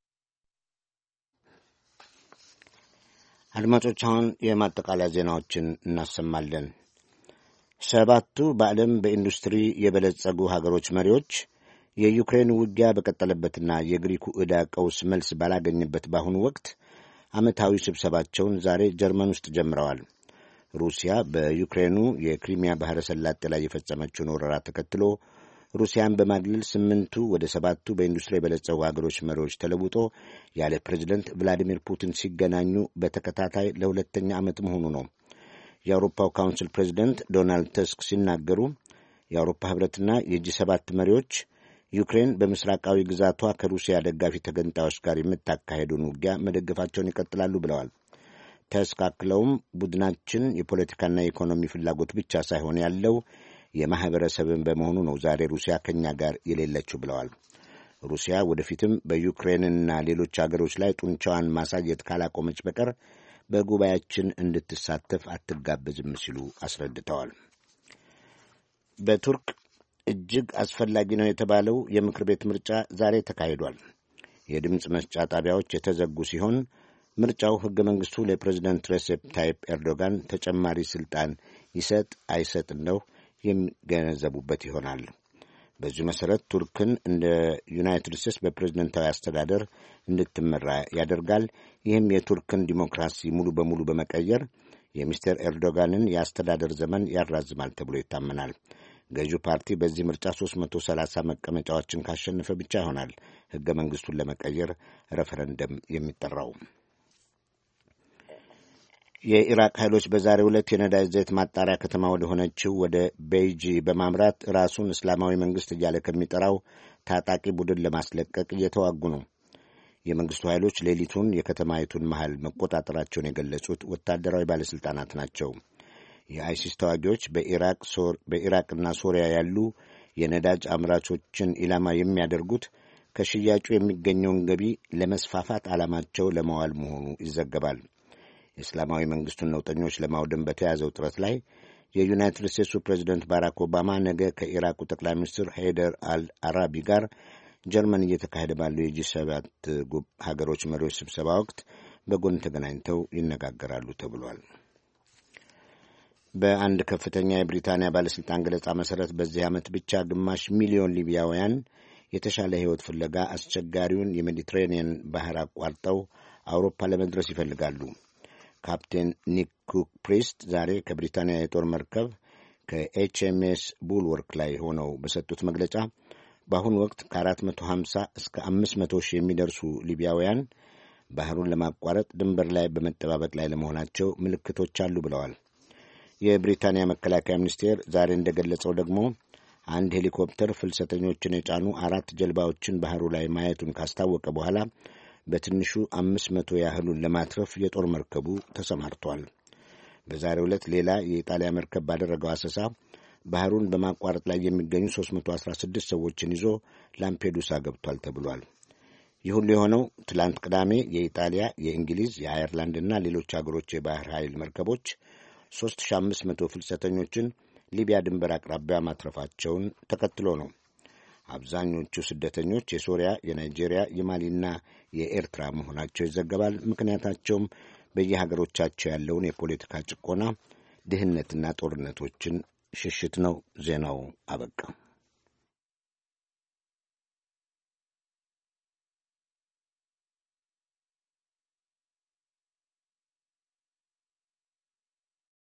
አድማጮች አሁን የማጠቃለያ ዜናዎችን እናሰማለን። ሰባቱ በዓለም በኢንዱስትሪ የበለጸጉ ሀገሮች መሪዎች የዩክሬን ውጊያ በቀጠለበትና የግሪኩ ዕዳ ቀውስ መልስ ባላገኘበት በአሁኑ ወቅት ዓመታዊ ስብሰባቸውን ዛሬ ጀርመን ውስጥ ጀምረዋል። ሩሲያ በዩክሬኑ የክሪሚያ ባሕረ ሰላጤ ላይ የፈጸመችውን ወረራ ተከትሎ ሩሲያን በማግለል ስምንቱ ወደ ሰባቱ በኢንዱስትሪ የበለጸጉ ሀገሮች መሪዎች ተለውጦ ያለ ፕሬዚደንት ቭላዲሚር ፑቲን ሲገናኙ በተከታታይ ለሁለተኛ ዓመት መሆኑ ነው። የአውሮፓው ካውንስል ፕሬዚደንት ዶናልድ ተስክ ሲናገሩ የአውሮፓ ኅብረትና የጂ ሰባት መሪዎች ዩክሬን በምስራቃዊ ግዛቷ ከሩሲያ ደጋፊ ተገንጣዮች ጋር የምታካሄዱን ውጊያ መደገፋቸውን ይቀጥላሉ ብለዋል። ተስክ አክለውም ቡድናችን የፖለቲካና የኢኮኖሚ ፍላጎት ብቻ ሳይሆን ያለው የማኅበረሰብን በመሆኑ ነው ዛሬ ሩሲያ ከእኛ ጋር የሌለችው ብለዋል። ሩሲያ ወደፊትም በዩክሬንና ሌሎች አገሮች ላይ ጡንቻዋን ማሳየት ካላቆመች በቀር በጉባኤያችን እንድትሳተፍ አትጋበዝም ሲሉ አስረድተዋል። በቱርክ እጅግ አስፈላጊ ነው የተባለው የምክር ቤት ምርጫ ዛሬ ተካሂዷል። የድምፅ መስጫ ጣቢያዎች የተዘጉ ሲሆን ምርጫው ሕገ መንግሥቱ ለፕሬዚደንት ሬሴፕ ታይፕ ኤርዶጋን ተጨማሪ ሥልጣን ይሰጥ አይሰጥ እንደው የሚገነዘቡበት ይሆናል። በዚሁ መሠረት ቱርክን እንደ ዩናይትድ ስቴትስ በፕሬዝደንታዊ አስተዳደር እንድትመራ ያደርጋል። ይህም የቱርክን ዲሞክራሲ ሙሉ በሙሉ በመቀየር የሚስተር ኤርዶጋንን የአስተዳደር ዘመን ያራዝማል ተብሎ ይታመናል። ገዢው ፓርቲ በዚህ ምርጫ ሦስት መቶ ሰላሳ መቀመጫዎችን ካሸነፈ ብቻ ይሆናል ሕገ መንግሥቱን ለመቀየር ሬፈረንደም የሚጠራው። የኢራቅ ኃይሎች በዛሬው ዕለት የነዳጅ ዘይት ማጣሪያ ከተማ ወደ ሆነችው ወደ ቤይጂ በማምራት ራሱን እስላማዊ መንግሥት እያለ ከሚጠራው ታጣቂ ቡድን ለማስለቀቅ እየተዋጉ ነው። የመንግሥቱ ኃይሎች ሌሊቱን የከተማይቱን መሃል መቆጣጠራቸውን የገለጹት ወታደራዊ ባለሥልጣናት ናቸው። የአይሲስ ተዋጊዎች በኢራቅና ሶሪያ ያሉ የነዳጅ አምራቾችን ኢላማ የሚያደርጉት ከሽያጩ የሚገኘውን ገቢ ለመስፋፋት ዓላማቸው ለማዋል መሆኑ ይዘገባል። የእስላማዊ መንግሥቱን ነውጠኞች ለማውደም በተያዘው ጥረት ላይ የዩናይትድ ስቴትሱ ፕሬዚደንት ባራክ ኦባማ ነገ ከኢራቁ ጠቅላይ ሚኒስትር ሄይደር አልአራቢ ጋር ጀርመን እየተካሄደ ባለው የጂ ሰባት ሀገሮች መሪዎች ስብሰባ ወቅት በጎን ተገናኝተው ይነጋገራሉ ተብሏል። በአንድ ከፍተኛ የብሪታንያ ባለሥልጣን ገለጻ መሠረት በዚህ ዓመት ብቻ ግማሽ ሚሊዮን ሊቢያውያን የተሻለ ሕይወት ፍለጋ አስቸጋሪውን የሜዲትሬኒየን ባሕር አቋርጠው አውሮፓ ለመድረስ ይፈልጋሉ። ካፕቴን ኒክ ኩክ ፕሪስት ዛሬ ከብሪታንያ የጦር መርከብ ከኤችኤምኤስ ቡልወርክ ላይ ሆነው በሰጡት መግለጫ በአሁኑ ወቅት ከአራት መቶ ሀምሳ እስከ አምስት መቶ ሺህ የሚደርሱ ሊቢያውያን ባሕሩን ለማቋረጥ ድንበር ላይ በመጠባበቅ ላይ ለመሆናቸው ምልክቶች አሉ ብለዋል። የብሪታንያ መከላከያ ሚኒስቴር ዛሬ እንደገለጸው ደግሞ አንድ ሄሊኮፕተር ፍልሰተኞችን የጫኑ አራት ጀልባዎችን ባሕሩ ላይ ማየቱን ካስታወቀ በኋላ በትንሹ አምስት መቶ ያህሉን ለማትረፍ የጦር መርከቡ ተሰማርቷል። በዛሬው ዕለት ሌላ የኢጣሊያ መርከብ ባደረገው አሰሳ ባህሩን በማቋረጥ ላይ የሚገኙ ሦስት መቶ አስራ ስድስት ሰዎችን ይዞ ላምፔዱሳ ገብቷል ተብሏል። ይህ ሁሉ የሆነው ትላንት ቅዳሜ የኢጣሊያ፣ የእንግሊዝ፣ የአየርላንድና ሌሎች አገሮች የባህር ኃይል መርከቦች ሦስት ሺህ አምስት መቶ ፍልሰተኞችን ሊቢያ ድንበር አቅራቢያ ማትረፋቸውን ተከትሎ ነው። አብዛኞቹ ስደተኞች የሶሪያ፣ የናይጄሪያ፣ የማሊና የኤርትራ መሆናቸው ይዘገባል። ምክንያታቸውም በየሀገሮቻቸው ያለውን የፖለቲካ ጭቆና፣ ድህነትና ጦርነቶችን ሽሽት ነው። ዜናው አበቃ።